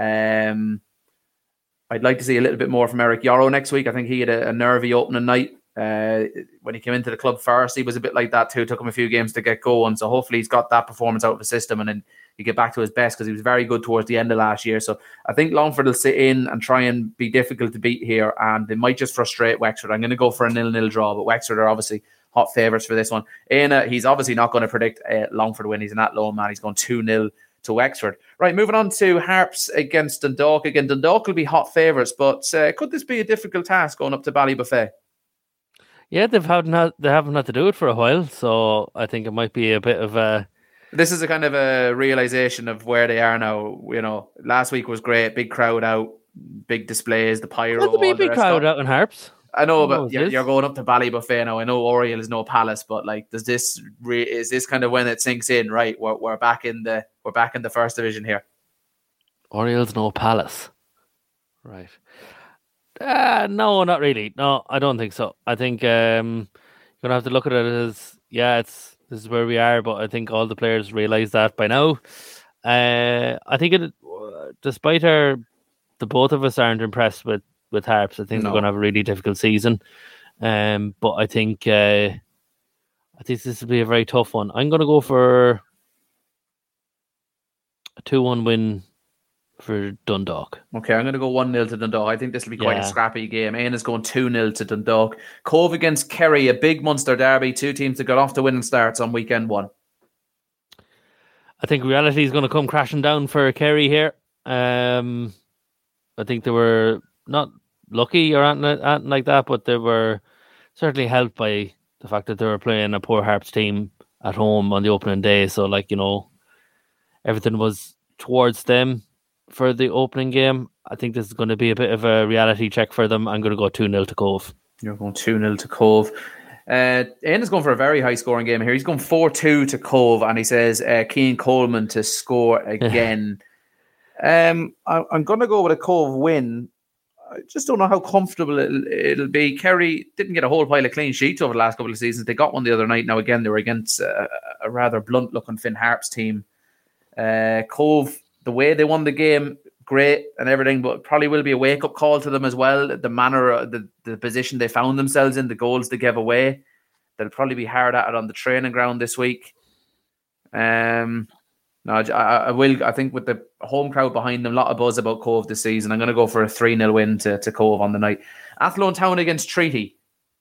I'd like to see a little bit more from Eric Yarrow next week. I think he had a nervy opening night. When he came into the club first, he was a bit like that too. Took him a few games to get going. So hopefully he's got that performance out of the system and then he get back to his best, because he was very good towards the end of last year. So I think Longford will sit in and try and be difficult to beat here, and they might just frustrate Wexford. I'm going to go for a 0-0 draw, but Wexford are obviously hot favourites for this one. He's obviously not going to predict Longford win. He's an Athlone man. He's going 2-0 to Wexford. Right, moving on to Harps against Dundalk. Again, Dundalk will be hot favourites, but could this be a difficult task going up to Ballybuffet? Yeah, they haven't had to do it for a while, so I think it might be a bit of a... This is a kind of a realisation of where they are now. Last week was great, big crowd out, big displays, the pyro. There'll be a big crowd out in Harps. I know, but you're going up to Ballybuffet now. I know Oriel is no palace, but like, is this kind of when it sinks in? Right, we're back in the first division here. Oriel's no palace, right? No, not really. No, I don't think so. I think you're gonna have to look at it as this is where we are, but I think all the players realise that by now. I think despite the both of us aren't impressed with Harps, I think they're going to have a really difficult season. But I think this will be a very tough one. I'm going to go for a 2-1 win for Dundalk. Okay, I'm going to go 1-0 to Dundalk. I think this will be quite a scrappy game. Aon is going 2-0 to Dundalk. Cove against Kerry, a big Munster derby. Two teams that got off to winning starts on weekend one. I think reality is going to come crashing down for Kerry here. I think they were not lucky or anything like that, but they were certainly helped by the fact that they were playing a poor Harps team at home on the opening day. So, everything was towards them for the opening game. I think this is going to be a bit of a reality check for them. I'm going to go 2-0 to Cove. You're going 2-0 to Cove. Ian is going for a very high scoring game here. He's going 4-2 to Cove, and he says Cian Coleman to score again. I'm going to go with a Cove win. I just don't know how comfortable it'll be. Kerry didn't get a whole pile of clean sheets over the last couple of seasons. They got one the other night. Now, again, they were against a rather blunt-looking Finn Harps team. Cove, the way they won the game, great and everything, but probably will be a wake-up call to them as well. The manner, the position they found themselves in, the goals they gave away. They'll probably be hard at it on the training ground this week. I think with the home crowd behind them, a lot of buzz about Cove this season. I'm going to go for a 3-0 win to Cove on the night. Athlone Town against Treaty.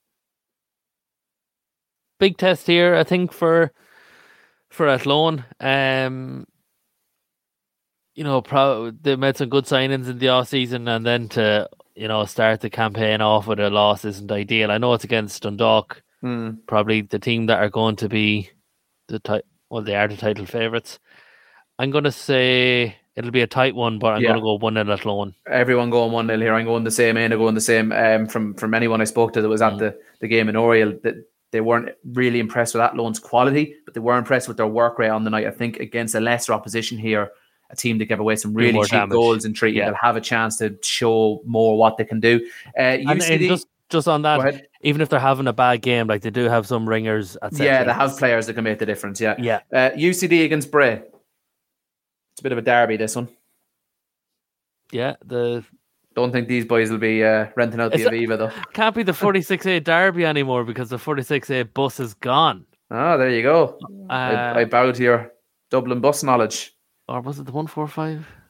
Big test here, I think, for Athlone. They made some good signings in the off season, and then to start the campaign off with a loss isn't ideal. I know it's against Dundalk, probably the team that are going to be they are the title favourites. I'm going to say it'll be a tight one, but I'm going to go 1-0 Athlone. Everyone going 1-0 here. I'm going the same. I'm going the same. From anyone I spoke to that was at the game in Oriel, that they weren't really impressed with Athlone's quality, but they were impressed with their work rate on the night. I think against a lesser opposition here, a team that gave away some really cheap goals in Treaty, they'll have a chance to show more what they can do. And just on that, even if they're having a bad game, like they do have some ringers. They have players that can make the difference. UCD against Bray. It's a bit of a derby, this one. Yeah, don't think these boys will be renting out the Aviva though. Can't be the 46A derby anymore because the 46A bus is gone. Oh, there you go. I bow to your Dublin bus knowledge. Or was it the 145?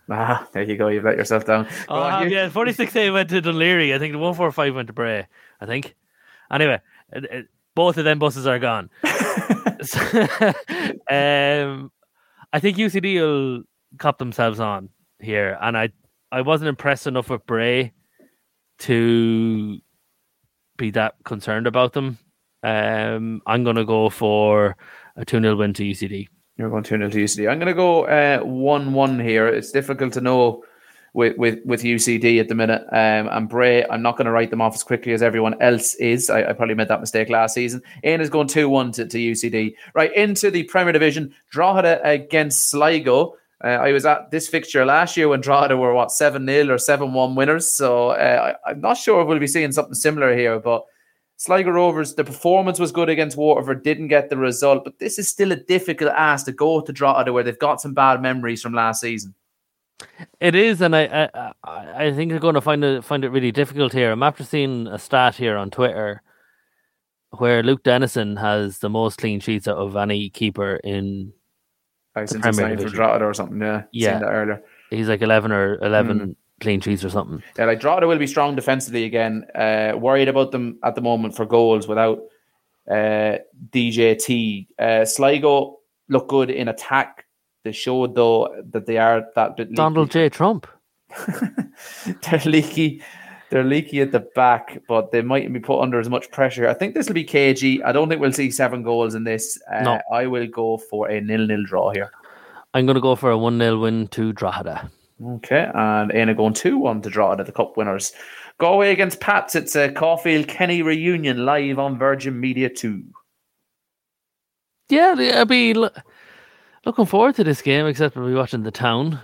There you go. You've let yourself down. Yeah, 46A went to Dunleary. I think the 145 went to Bray. I think. Anyway, both of them buses are gone. I think UCD will cop themselves on here, and I wasn't impressed enough with Bray to be that concerned about them. I'm going to go for a 2-0 win to UCD. You're going 2-0 to UCD. I'm going to go 1-1 here. It's difficult to know with UCD at the minute. And Bray, I'm not going to write them off as quickly as everyone else is. I probably made that mistake last season. Ian is going 2-1 to UCD. Right, into the Premier Division. Drogheda against Sligo. I was at this fixture last year when Drogheda were, 7-0 or 7-1 winners. So I'm not sure if we'll be seeing something similar here, but Sligo Rovers, the performance was good against Waterford, didn't get the result, but this is still a difficult ask to go to Drogheda where they've got some bad memories from last season. It is, and I think they're going to find it really difficult here. I'm after seeing a stat here on Twitter where Luke Dennison has the most clean sheets out of any keeper in the Premier Division. For Drogheda or something, yeah. Seen that earlier. He's like 11 clean sheets or something. Yeah, like Drogheda will be strong defensively again. Worried about them at the moment for goals without DJT. Sligo look good in attack. They showed though that they are that bit leaky. Donald J. Trump. They're leaky. They're leaky at the back, but they mightn't be put under as much pressure. I think this will be cagey. I don't think we'll see 7 goals in this. No. I will go for a 0-0 draw here. I'm going to go for a 1-0 win to Drogheda. Okay, and Aina going 2-1 to Drogheda, the Cup winners. Galway against Pats. It's a Caulfield Kenny reunion live on Virgin Media 2. Yeah, I'll be looking forward to this game, except we'll be watching the town.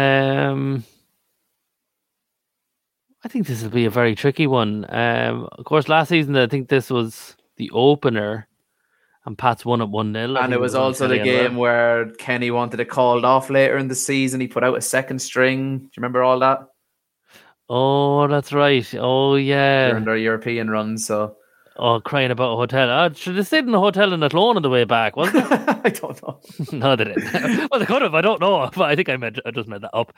I think this will be a very tricky one. Of course, last season, I think this was the opener, and Pats won at 1-0. And it was also the game where Kenny wanted it called off later in the season. He put out a second string. Do you remember all that? Oh, that's right. Oh, yeah. During their European run, so... Oh, crying about a hotel. Should have stayed in a hotel in Athlone on the way back, wasn't it? I don't know. No, they didn't. Well, they could have. I don't know. But I think I just made that up.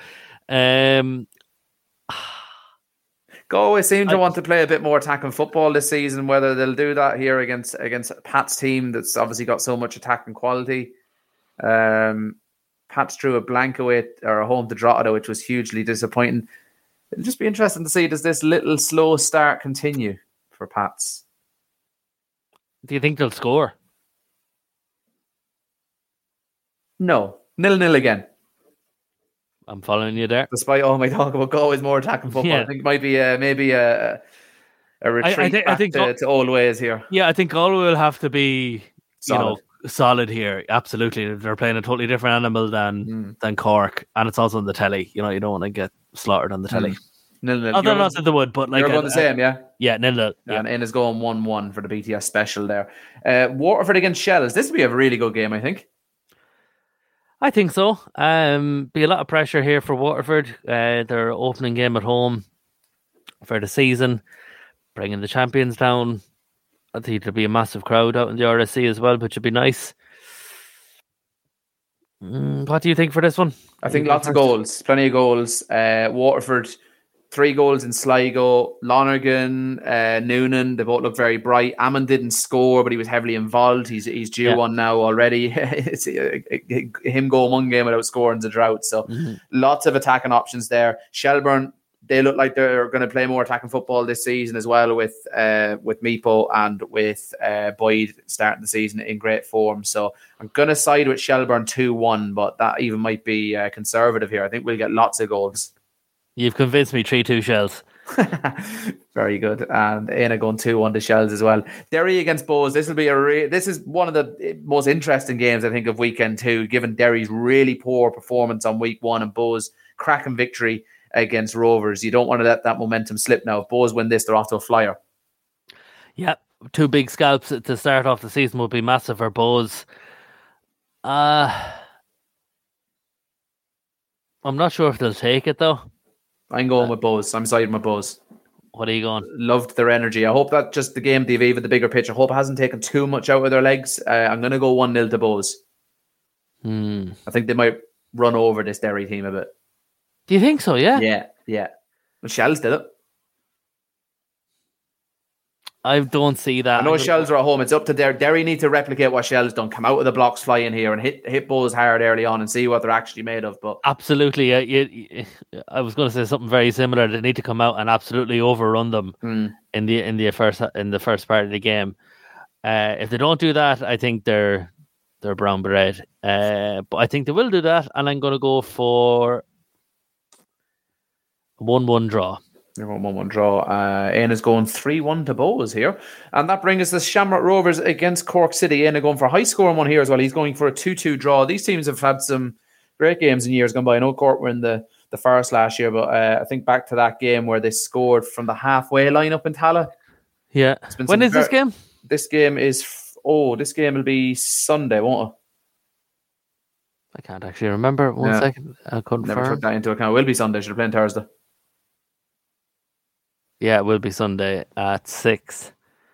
Galway seem to want to play a bit more attacking football this season. Whether they'll do that here against Pat's team that's obviously got so much attacking quality. Pats drew a blank away or a home to Drogheda, which was hugely disappointing. It'll just be interesting to see, does this little slow start continue for Pats? Do you think they'll score? No. 0-0 again. I'm following you there. Despite all my talk about Galway's more attacking football, I think it might be maybe a retreat back to old ways here. Yeah, I think Galway will have to be solid here. Absolutely. They're playing a totally different animal than Cork, and it's also on the telly. You don't want to get slaughtered on the telly. 0-0. Not that they would, but like you're going the same, yeah? Yeah, 0-0. Yeah. And Ian is going 1-1 for the BTS special there. Waterford against Shells. This will be a really good game, I think. I think so. Be a lot of pressure here for Waterford. Their opening game at home for the season, bringing the champions down. I think there'll be a massive crowd out in the RSC as well, which would be nice. What do you think for this one? I think lots of goals, plenty of goals. Waterford, 3 goals in Sligo. Lonergan, Noonan, they both look very bright. Ammon didn't score, but he was heavily involved. He's due one now already. It's him going one game without scoring is a drought. So lots of attacking options there. Shelburne, they look like they're going to play more attacking football this season as well with Meepo and with Boyd starting the season in great form. So I'm going to side with Shelburne 2-1, but that even might be conservative here. I think we'll get lots of goals. You've convinced me. 3-2 Shells. Very good. And Aina going 2-1 to Shells as well. Derry against Bows. This will be this is one of the most interesting games, I think, of weekend 2, given Derry's really poor performance on week 1 and Bows' cracking victory against Rovers. You don't want to let that momentum slip now. If Bows win this, they're off to a flyer. Yeah, 2 big scalps to start off the season will be massive for Bows. I'm not sure if they'll take it though. I'm going with Bows. I'm siding with Bows. What are you going? Loved their energy. I hope that just the game, the Aviva, the bigger pitch, I hope it hasn't taken too much out of their legs. I'm going to go 1-0 to Bows. I think they might run over this Derry team a bit. Do you think so? Yeah. Yeah. Well, Shells did it. I don't see that. I know Shells are at home. It's up to Derry need to replicate what Shells done. Come out of the blocks flying here and hit balls hard early on and see what they're actually made of. But absolutely, I was going to say something very similar. They need to come out and absolutely overrun them in the first part of the game. If they don't do that, I think they're brown beret. But I think they will do that, and I'm going to go for a 1-1 draw. You're going 1-1 draw. Aina is going 3-1 to Bohs here. And that brings us to Shamrock Rovers against Cork City. Aina going for a high scoring one here as well. He's going for a 2-2 draw. These teams have had some great games in years gone by. I know Cork were in the first last year, but I think back to that game where they scored from the halfway line up in Tala. Yeah. When is this game? This game is... this game will be Sunday, won't it? I can't actually remember. One second. I'll confirm. Never took that into account. It will be Sunday. Should have played Thursday. Yeah, it will be Sunday at 6.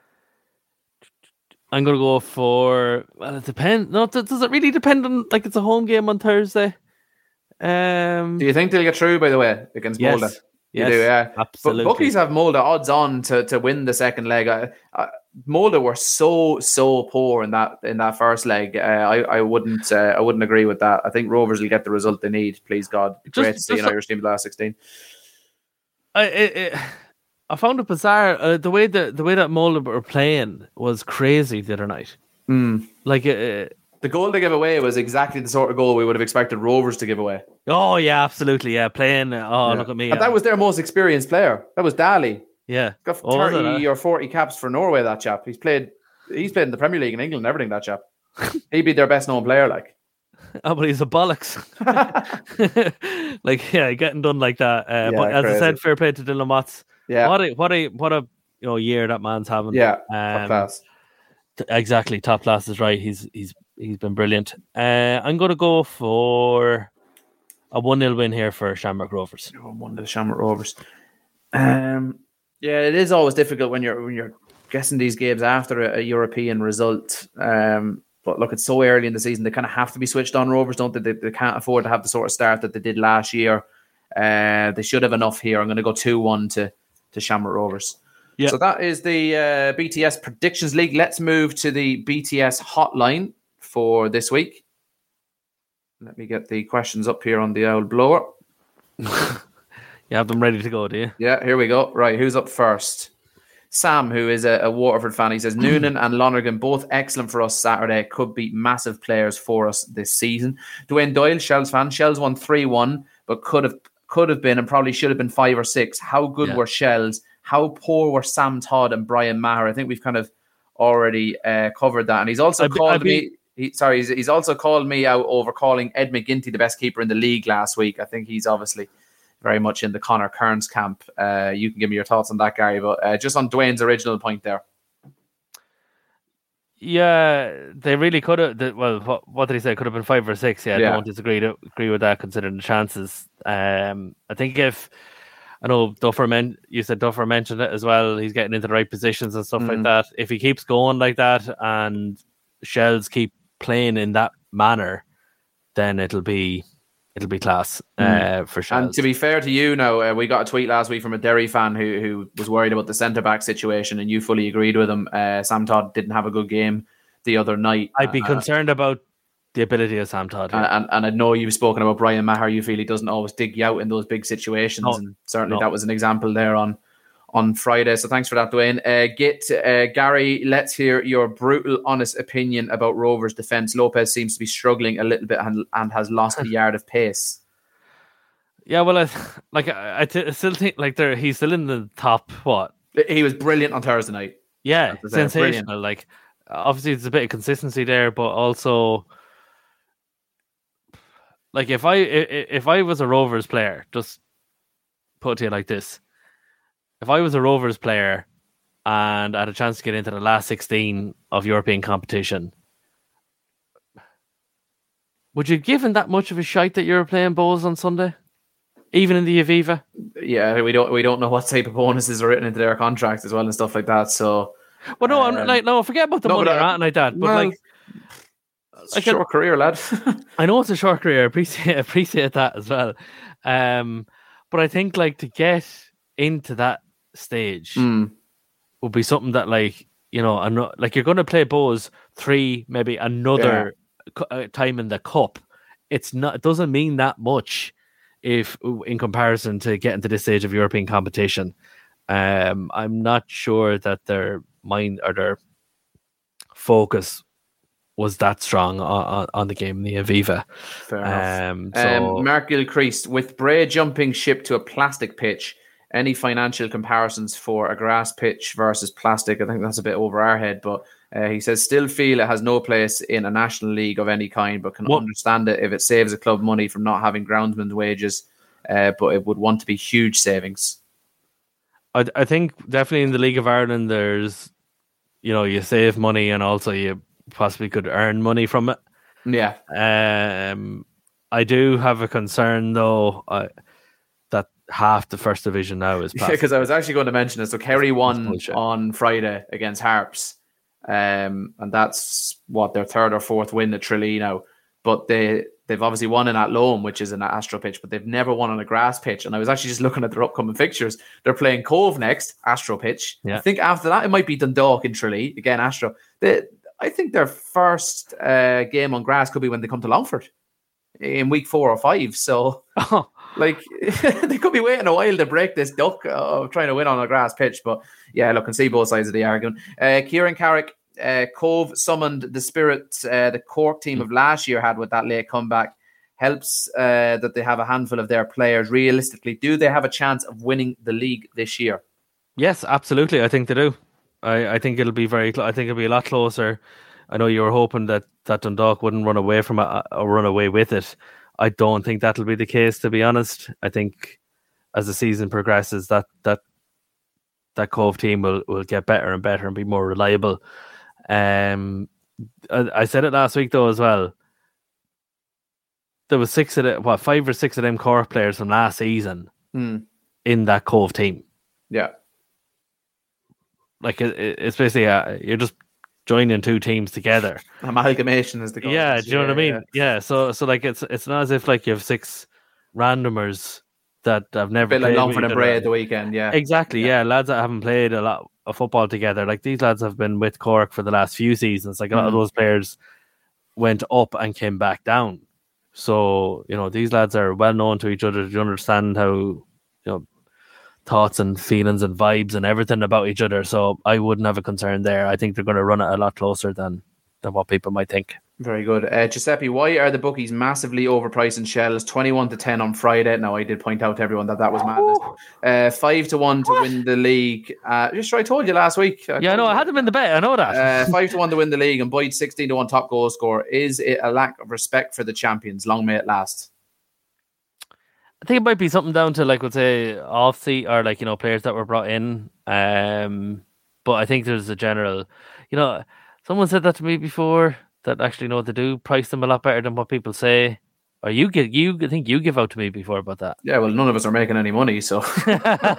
I'm going to go for... Well, it depends. No, does it really depend on... Like, it's a home game on Thursday? Do you think they'll get through, by the way, against Molde? You do, yeah. Absolutely. But bookies have Molde odds on to win the second leg. Molde were so poor in that first leg. I wouldn't agree with that. I think Rovers will get the result they need. Please God, great to see an Irish team in the last 16. I found it bizarre. The way that Molde were playing was crazy the other night. Like the goal they gave away was exactly the sort of goal we would have expected Rovers to give away. Oh yeah, absolutely. Yeah, playing. Look at me. And that was their most experienced player. That was Daly. Yeah, got 30 or 40 caps for Norway. That chap. He's played in the Premier League in England and everything. That chap. He'd be their best known player. Like. Oh, but he's a bollocks. Like getting done like that. But as I said, fair play to Dylan Watts. Yeah. What a year that man's having. Yeah. Top class. Exactly, top class is right. He's been brilliant. I'm going to go for a 1-0 win here for Shamrock Rovers. 1 to the Shamrock Rovers. Yeah, it is always difficult when you're guessing these games after a European result. But look, it's so early in the season; they kind of have to be switched on. Rovers, don't they? They can't afford to have the sort of start that they did last year. They should have enough here. I'm going to go 2-1 to Shamrock Rovers. Yeah. So that is the BTS Predictions League. Let's move to the BTS hotline for this week. Let me get the questions up here on the old blower. You have them ready to go, do you? Yeah, here we go. Right, who's up first? Sam, who is a Waterford fan, he says, Noonan and Lonergan, both excellent for us Saturday, could be massive players for us this season. Dwayne Doyle, Shells fan. Shells won 3-1, but could have been and probably should have been 5 or 6. How good were Shells? How poor were Sam Todd and Brian Maher? I think we've kind of already covered that. And he's also called me... He's also called me out over calling Ed McGinty the best keeper in the league last week. I think he's obviously very much in the Conor Kearns camp. You can give me your thoughts on that, Gary, but just on Dwayne's original point there. Yeah, they really could have. Well, what did he say? Could have been 5 or 6. Yeah, I don't disagree with that considering the chances. I think I know you said Duffer mentioned it as well. He's getting into the right positions and stuff like that. If he keeps going like that and Shells keep playing in that manner, then it'll be class for Shells. And to be fair to you now, we got a tweet last week from a Derry fan who was worried about the centre-back situation, and you fully agreed with him. Sam Todd didn't have a good game the other night. I'd be concerned about the ability of Sam Todd. And I know you've spoken about Brian Maher. You feel he doesn't always dig you out in those big situations. And certainly that was an example there on Friday. So thanks for that, Dwayne. Gary, let's hear your brutal, honest opinion about Rovers' defence. Lopez seems to be struggling a little bit and has lost a yard of pace. Yeah, well, I still think he's still in the top. What? He was brilliant on Thursday night. Yeah, sensational. Brilliant. Like, obviously, there's a bit of consistency there, but also, like, if I was a Rovers player, just put it to you like this. If I was a Rovers player and I had a chance to get into the last 16 of European competition, would you give him that much of a shite that you were playing Bohs on Sunday? Even in the Aviva? Yeah, we don't know what type of bonuses are written into their contract as well and stuff like that. So, well, no, I'm forget about the money or anything like that. But it's a short career, lad. I know it's a short career. I appreciate that as well. But I think like to get into that stage would be something that like, you know, like you're going to play Bohs 3, maybe another time in the cup. It doesn't mean that much if in comparison to getting to this stage of European competition. I'm not sure that their mind or their focus was that strong on the game in the Aviva. Fair enough. Mark Gilchrist, with Bray jumping ship to a plastic pitch, any financial comparisons for a grass pitch versus plastic? I think that's a bit over our head, but he says still feel it has no place in a national league of any kind, but can understand it if it saves a club money from not having groundsman's wages, but it would want to be huge savings. I think definitely in the League of Ireland, there's, you know, you save money and also you possibly could earn money from it. Yeah. I do have a concern though that half the first division now is plastic. Because I was actually going to mention it. So Kerry won on Friday against Harps, and that's their third or fourth win at Tralee now. But they've obviously won in Athlone, which is an Astro pitch, but they've never won on a grass pitch. And I was actually just looking at their upcoming fixtures. They're playing Cove next, Astro pitch. Yeah. I think after that, it might be Dundalk in Tralee, again, Astro. I think their first game on grass could be when they come to Longford in week 4 or 5. So, like, they could be waiting a while to break this duck of trying to win on a grass pitch. But, yeah, look, I can see both sides of the argument. Kieran Carrick, Cove summoned the spirit the Cork team of last year had with that late comeback. Helps that they have a handful of their players. Realistically, do they have a chance of winning the league this year? Yes, absolutely. I think they do. I think it'll be I think it'll be a lot closer. I know you were hoping that Dundalk wouldn't run away from it or run away with it. I don't think that'll be the case, to be honest. I think as the season progresses, that Cove team will get better and better and be more reliable. I said it last week though as well. There was 5 or 6 of them Cork players from last season in that Cove team. Yeah. Like it's basically you're just joining 2 teams together. Amalgamation is the goal. Yeah, do you know what I mean? Yeah. So like it's not as if like you have 6 randomers that have never played. A bit like Longford and Bray at the weekend. Yeah, exactly. Yeah, lads that haven't played a lot of football together. Like these lads have been with Cork for the last few seasons. Like a lot of those players went up and came back down. So you know these lads are well known to each other. You understand how, you know, thoughts and feelings and vibes and everything about each other. So I wouldn't have a concern there. I think they're going to run it a lot closer than what people might think. Very good. Giuseppe, why are the bookies massively overpriced in Shells? 21-10 on Friday. Now, I did point out to everyone that was madness. 5-1 to win the league. Just sure I told you last week. I had them in the bet. I know that. 5-1 to win the league and Boyd 16-1 top goal scorer. Is it a lack of respect for the champions? Long may it last. I think it might be something down to, like, we'll say, off-seat or, like, you know, players that were brought in. But I think there's a general, you know, someone said that to me before, that actually know what to do, price them a lot better than what people say. Or you think you give out to me before about that. Yeah, well, none of us are making any money, so. Fair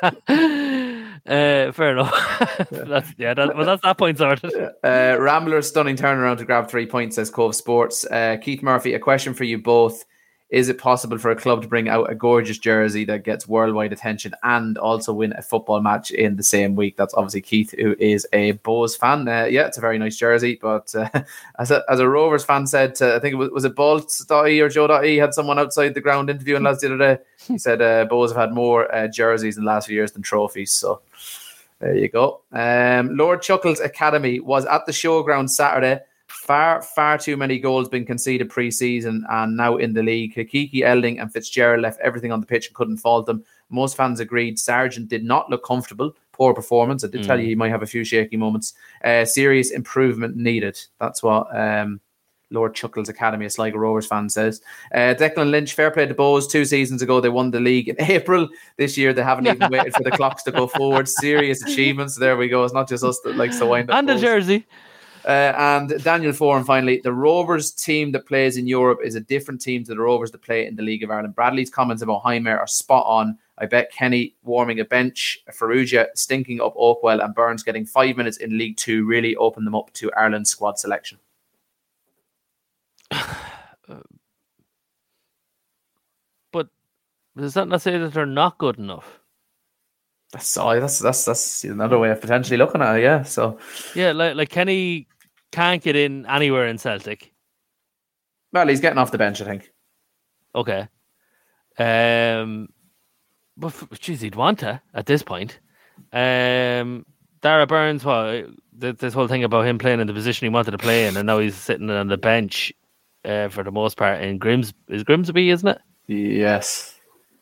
enough. That's that point sorted. Rambler's stunning turnaround to grab 3 points, says Cove Sports. Keith Murphy, a question for you both. Is it possible for a club to bring out a gorgeous jersey that gets worldwide attention and also win a football match in the same week? That's obviously Keith, who is a Bohs fan. Yeah, it's a very nice jersey, but as a Rovers fan said, I think was it Bolt.e or Joe.e had someone outside the ground interviewing lads the other day. He said Bohs have had more jerseys in the last few years than trophies. So there you go. Lord Chuckles Academy was at the showground Saturday. Far too many goals been conceded pre-season and now in the league. Hakiki, Elding and Fitzgerald left everything on the pitch and couldn't fault them. Most fans agreed Sargent did not look comfortable. Poor performance. I did tell you he might have a few shaky moments. Serious improvement needed. That's what Lord Chuckles Academy, a Sligo Rovers fan, says. Declan Lynch, fair play to Bohs. 2 seasons ago, they won the league in April. This year, they haven't even waited for the clocks to go forward. Serious achievements. There we go. It's not just us that likes to wind up. And the jersey. And Daniel Foran, finally, the Rovers team that plays in Europe is a different team to the Rovers that play in the League of Ireland. Bradley's comments about Heimer are spot on. I bet Kenny warming a bench, Farrugia stinking up Oakwell and Burns getting 5 minutes in League 2 really opened them up to Ireland's squad selection. But Does that not say that they're not good enough? That's another way of potentially looking at it. Yeah. So yeah, like Kenny can't get in anywhere in Celtic. Well, he's getting off the bench, I think. Okay. But geez, he'd want to at this point. Dara Burns, this whole thing about him playing in the position he wanted to play in, and now he's sitting on the bench for the most part in Grimsby, isn't it? Yes.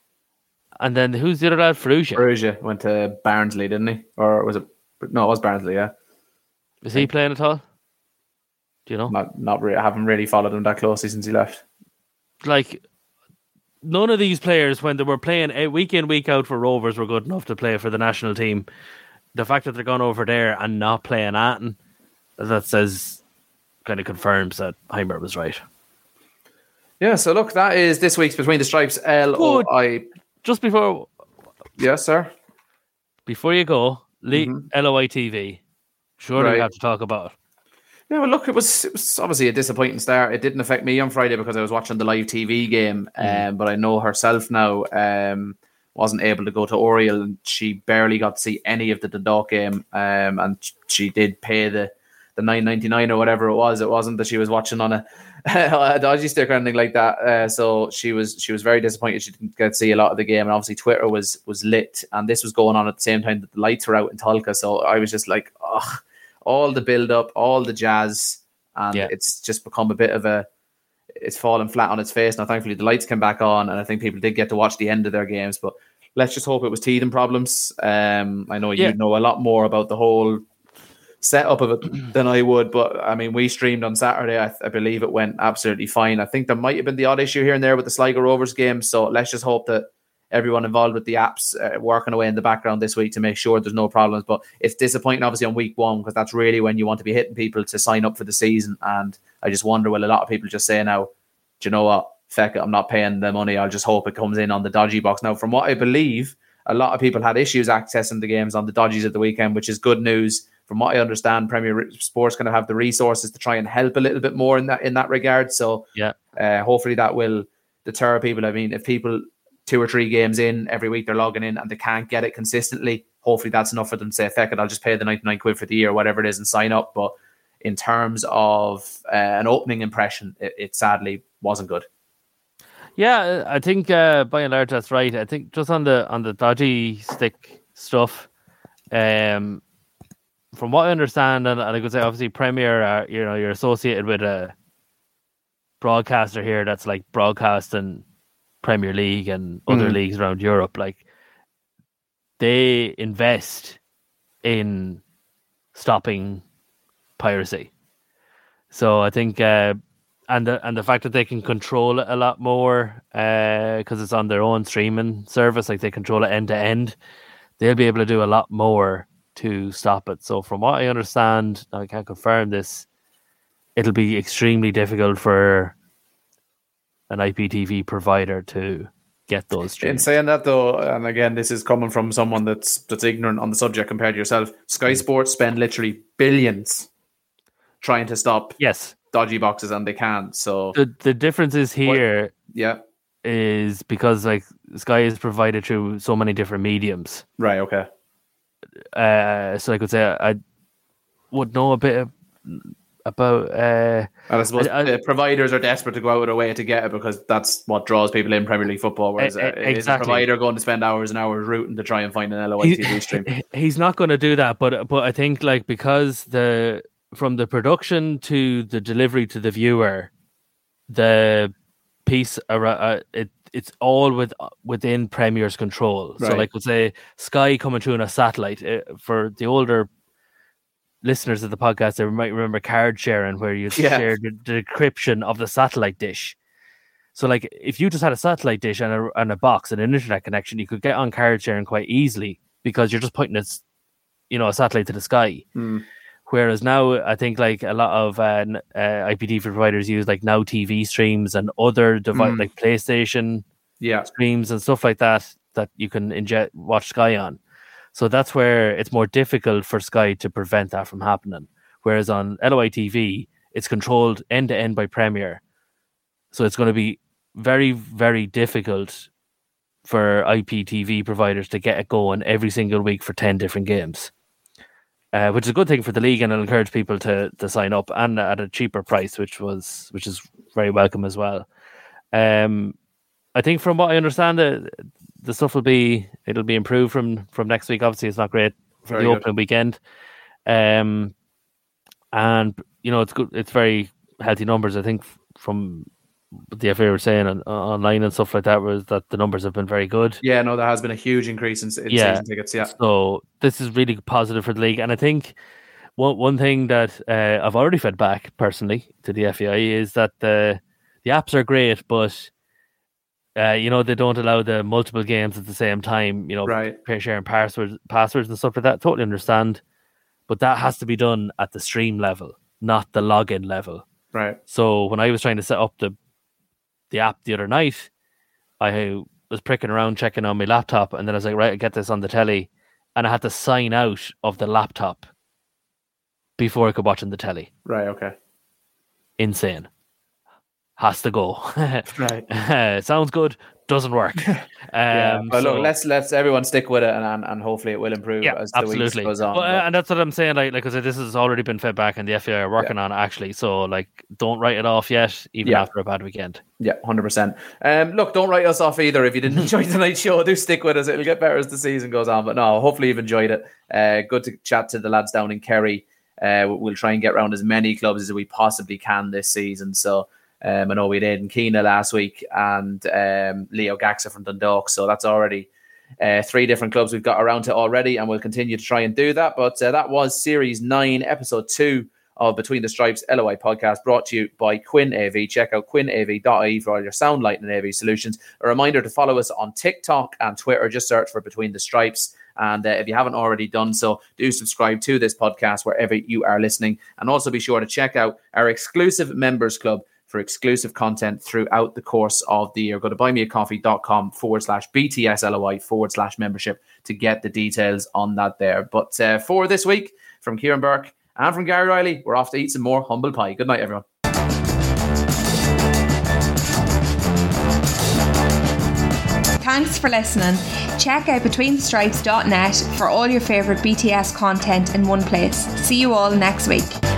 And then who's the other lad? Ferrugia went to Barnsley, didn't he? Or was it? No, it was Barnsley. Yeah. Is he playing at all? Do you know? Not really. I haven't really followed him that closely since he left. Like, none of these players, when they were playing week in, week out for Rovers, were good enough to play for the national team. The fact that they're gone over there and not playing Atten, that says, kind of confirms that Heimer was right. Yeah, so look, that is this week's Between the Stripes LOI. Just before... Yes, sir. Before you go, LOI TV. Surely we have to talk about it. Yeah, well, look, it was obviously a disappointing start. It didn't affect me on Friday because I was watching the live TV game, but I know herself now wasn't able to go to Oriel, and she barely got to see any of the Dundalk game, and she did pay the $9.99 or whatever it was. It wasn't that she was watching on a dodgy stick or anything like that. So she was very disappointed she didn't get to see a lot of the game, and obviously Twitter was lit, and this was going on at the same time that the lights were out in Tulka. So I was just like, ugh. All the build-up, all the jazz, and it's just become a bit of it's fallen flat on its face. Now, thankfully, the lights came back on, and I think people did get to watch the end of their games, but let's just hope it was teething problems. I know you know a lot more about the whole setup of it than I would, but, I mean, we streamed on Saturday. I believe it went absolutely fine. I think there might have been the odd issue here and there with the Sligo Rovers game, so let's just hope that everyone involved with the apps working away in the background this week to make sure there's no problems. But it's disappointing, obviously, on week one, because that's really when you want to be hitting people to sign up for the season. And I just wonder, will a lot of people just say now, do you know what? Feck it, I'm not paying the money. I'll just hope it comes in on the dodgy box. Now, from what I believe, a lot of people had issues accessing the games on the dodgies at the weekend, which is good news. From what I understand, Premier Sports going to have the resources to try and help a little bit more in that regard. So hopefully that will deter people. I mean, if people 2 or 3 games in every week they're logging in and they can't get it consistently, hopefully that's enough for them to say, feck it, I'll just pay the 99 quid for the year, whatever it is, and sign up. But in terms of an opening impression, it sadly wasn't good. Yeah, I think by and large that's right. I think just on the dodgy stick stuff, from what I understand, and I could say obviously Premier, you're associated with a broadcaster here that's like broadcasting Premier League and other leagues around Europe. Like, they invest in stopping piracy. So I think and the fact that they can control it a lot more because it's on their own streaming service, like they control it end to end, they'll be able to do a lot more to stop it. So from what I understand, I can't confirm this, it'll be extremely difficult for an IPTV provider to get those streams. In saying that, though, and again, this is coming from someone that's ignorant on the subject compared to yourself, Sky Sports spend literally billions trying to stop dodgy boxes, and they can't. So the difference is here is because like Sky is provided through so many different mediums. Right, okay. So I could say I would know a bit about and I suppose the providers are desperate to go out of their way to get it because that's what draws people in Premier League football, whereas is a provider going to spend hours and hours rooting to try and find an LOI TV stream. He's not going to do that, but I think like because from the production to the delivery to the viewer, the piece around it's all within Premier's control. Right. So like we'll say Sky coming through on a satellite for the older listeners of the podcast, they might remember card sharing where you share the decryption of the satellite dish. So like if you just had a satellite dish and a box and an internet connection, you could get on card sharing quite easily because you're just putting a satellite to the sky. Whereas now I think like a lot of IPTV providers use like Now TV streams and other like PlayStation streams and stuff like that you can watch Sky on. So that's where it's more difficult for Sky to prevent that from happening. Whereas on LOI TV, it's controlled end to end by Premier. So it's going to be very, very difficult for IPTV providers to get it going every single week for 10 different games, which is a good thing for the league, and it'll encourage people to sign up, and at a cheaper price, which is very welcome as well. I think from what I understand, the stuff it'll be improved from next week. Obviously, it's not great for the opening weekend, and it's good. It's very healthy numbers. I think from the FA were saying online and stuff like that was that the numbers have been very good. Yeah, no, there has been a huge increase in season tickets. Yeah, so this is really positive for the league, and I think one thing that I've already fed back personally to the FAI is that the apps are great, but they don't allow the multiple games at the same time. Right. Sharing passwords and stuff like that. Totally understand, but that has to be done at the stream level, not the login level. Right. So when I was trying to set up the app the other night, I was pricking around checking on my laptop, and then I was like, right, I get this on the telly, and I had to sign out of the laptop before I could watch on the telly. Right. Okay. Insane. Has to go. Right. Sounds good. Doesn't work. But look, let's everyone stick with it, and hopefully it will improve as the week goes on. And that's what I'm saying. Like I said, this has already been fed back, and the FA are working on it actually. So don't write it off yet, even after a bad weekend. Yeah, 100%. Look, don't write us off either. If you didn't enjoy tonight's show, do stick with us. It'll get better as the season goes on. But no, hopefully you've enjoyed it. Good to chat to the lads down in Kerry. We'll try and get around as many clubs as we possibly can this season. So. I know we did in Keena last week, and Leo Gaxa from Dundalk. So that's already 3 different clubs we've got around to already, and we'll continue to try and do that. But that was Series 9, Episode 2 of Between the Stripes LOI podcast, brought to you by Quinn AV. Check out quinnav.ie for all your sound, light, and AV solutions. A reminder to follow us on TikTok and Twitter. Just search for Between the Stripes. And if you haven't already done so, do subscribe to this podcast wherever you are listening. And also be sure to check out our exclusive members club for exclusive content throughout the course of the year. Go to buymeacoffee.com/BTSLOI/membership to get the details on that there. But for this week, from Kieran Burke and from Gary Riley, we're off to eat some more humble pie. Good night, everyone. Thanks for listening. Check out betweenthestripes.net for all your favourite BTS content in one place. See you all next week.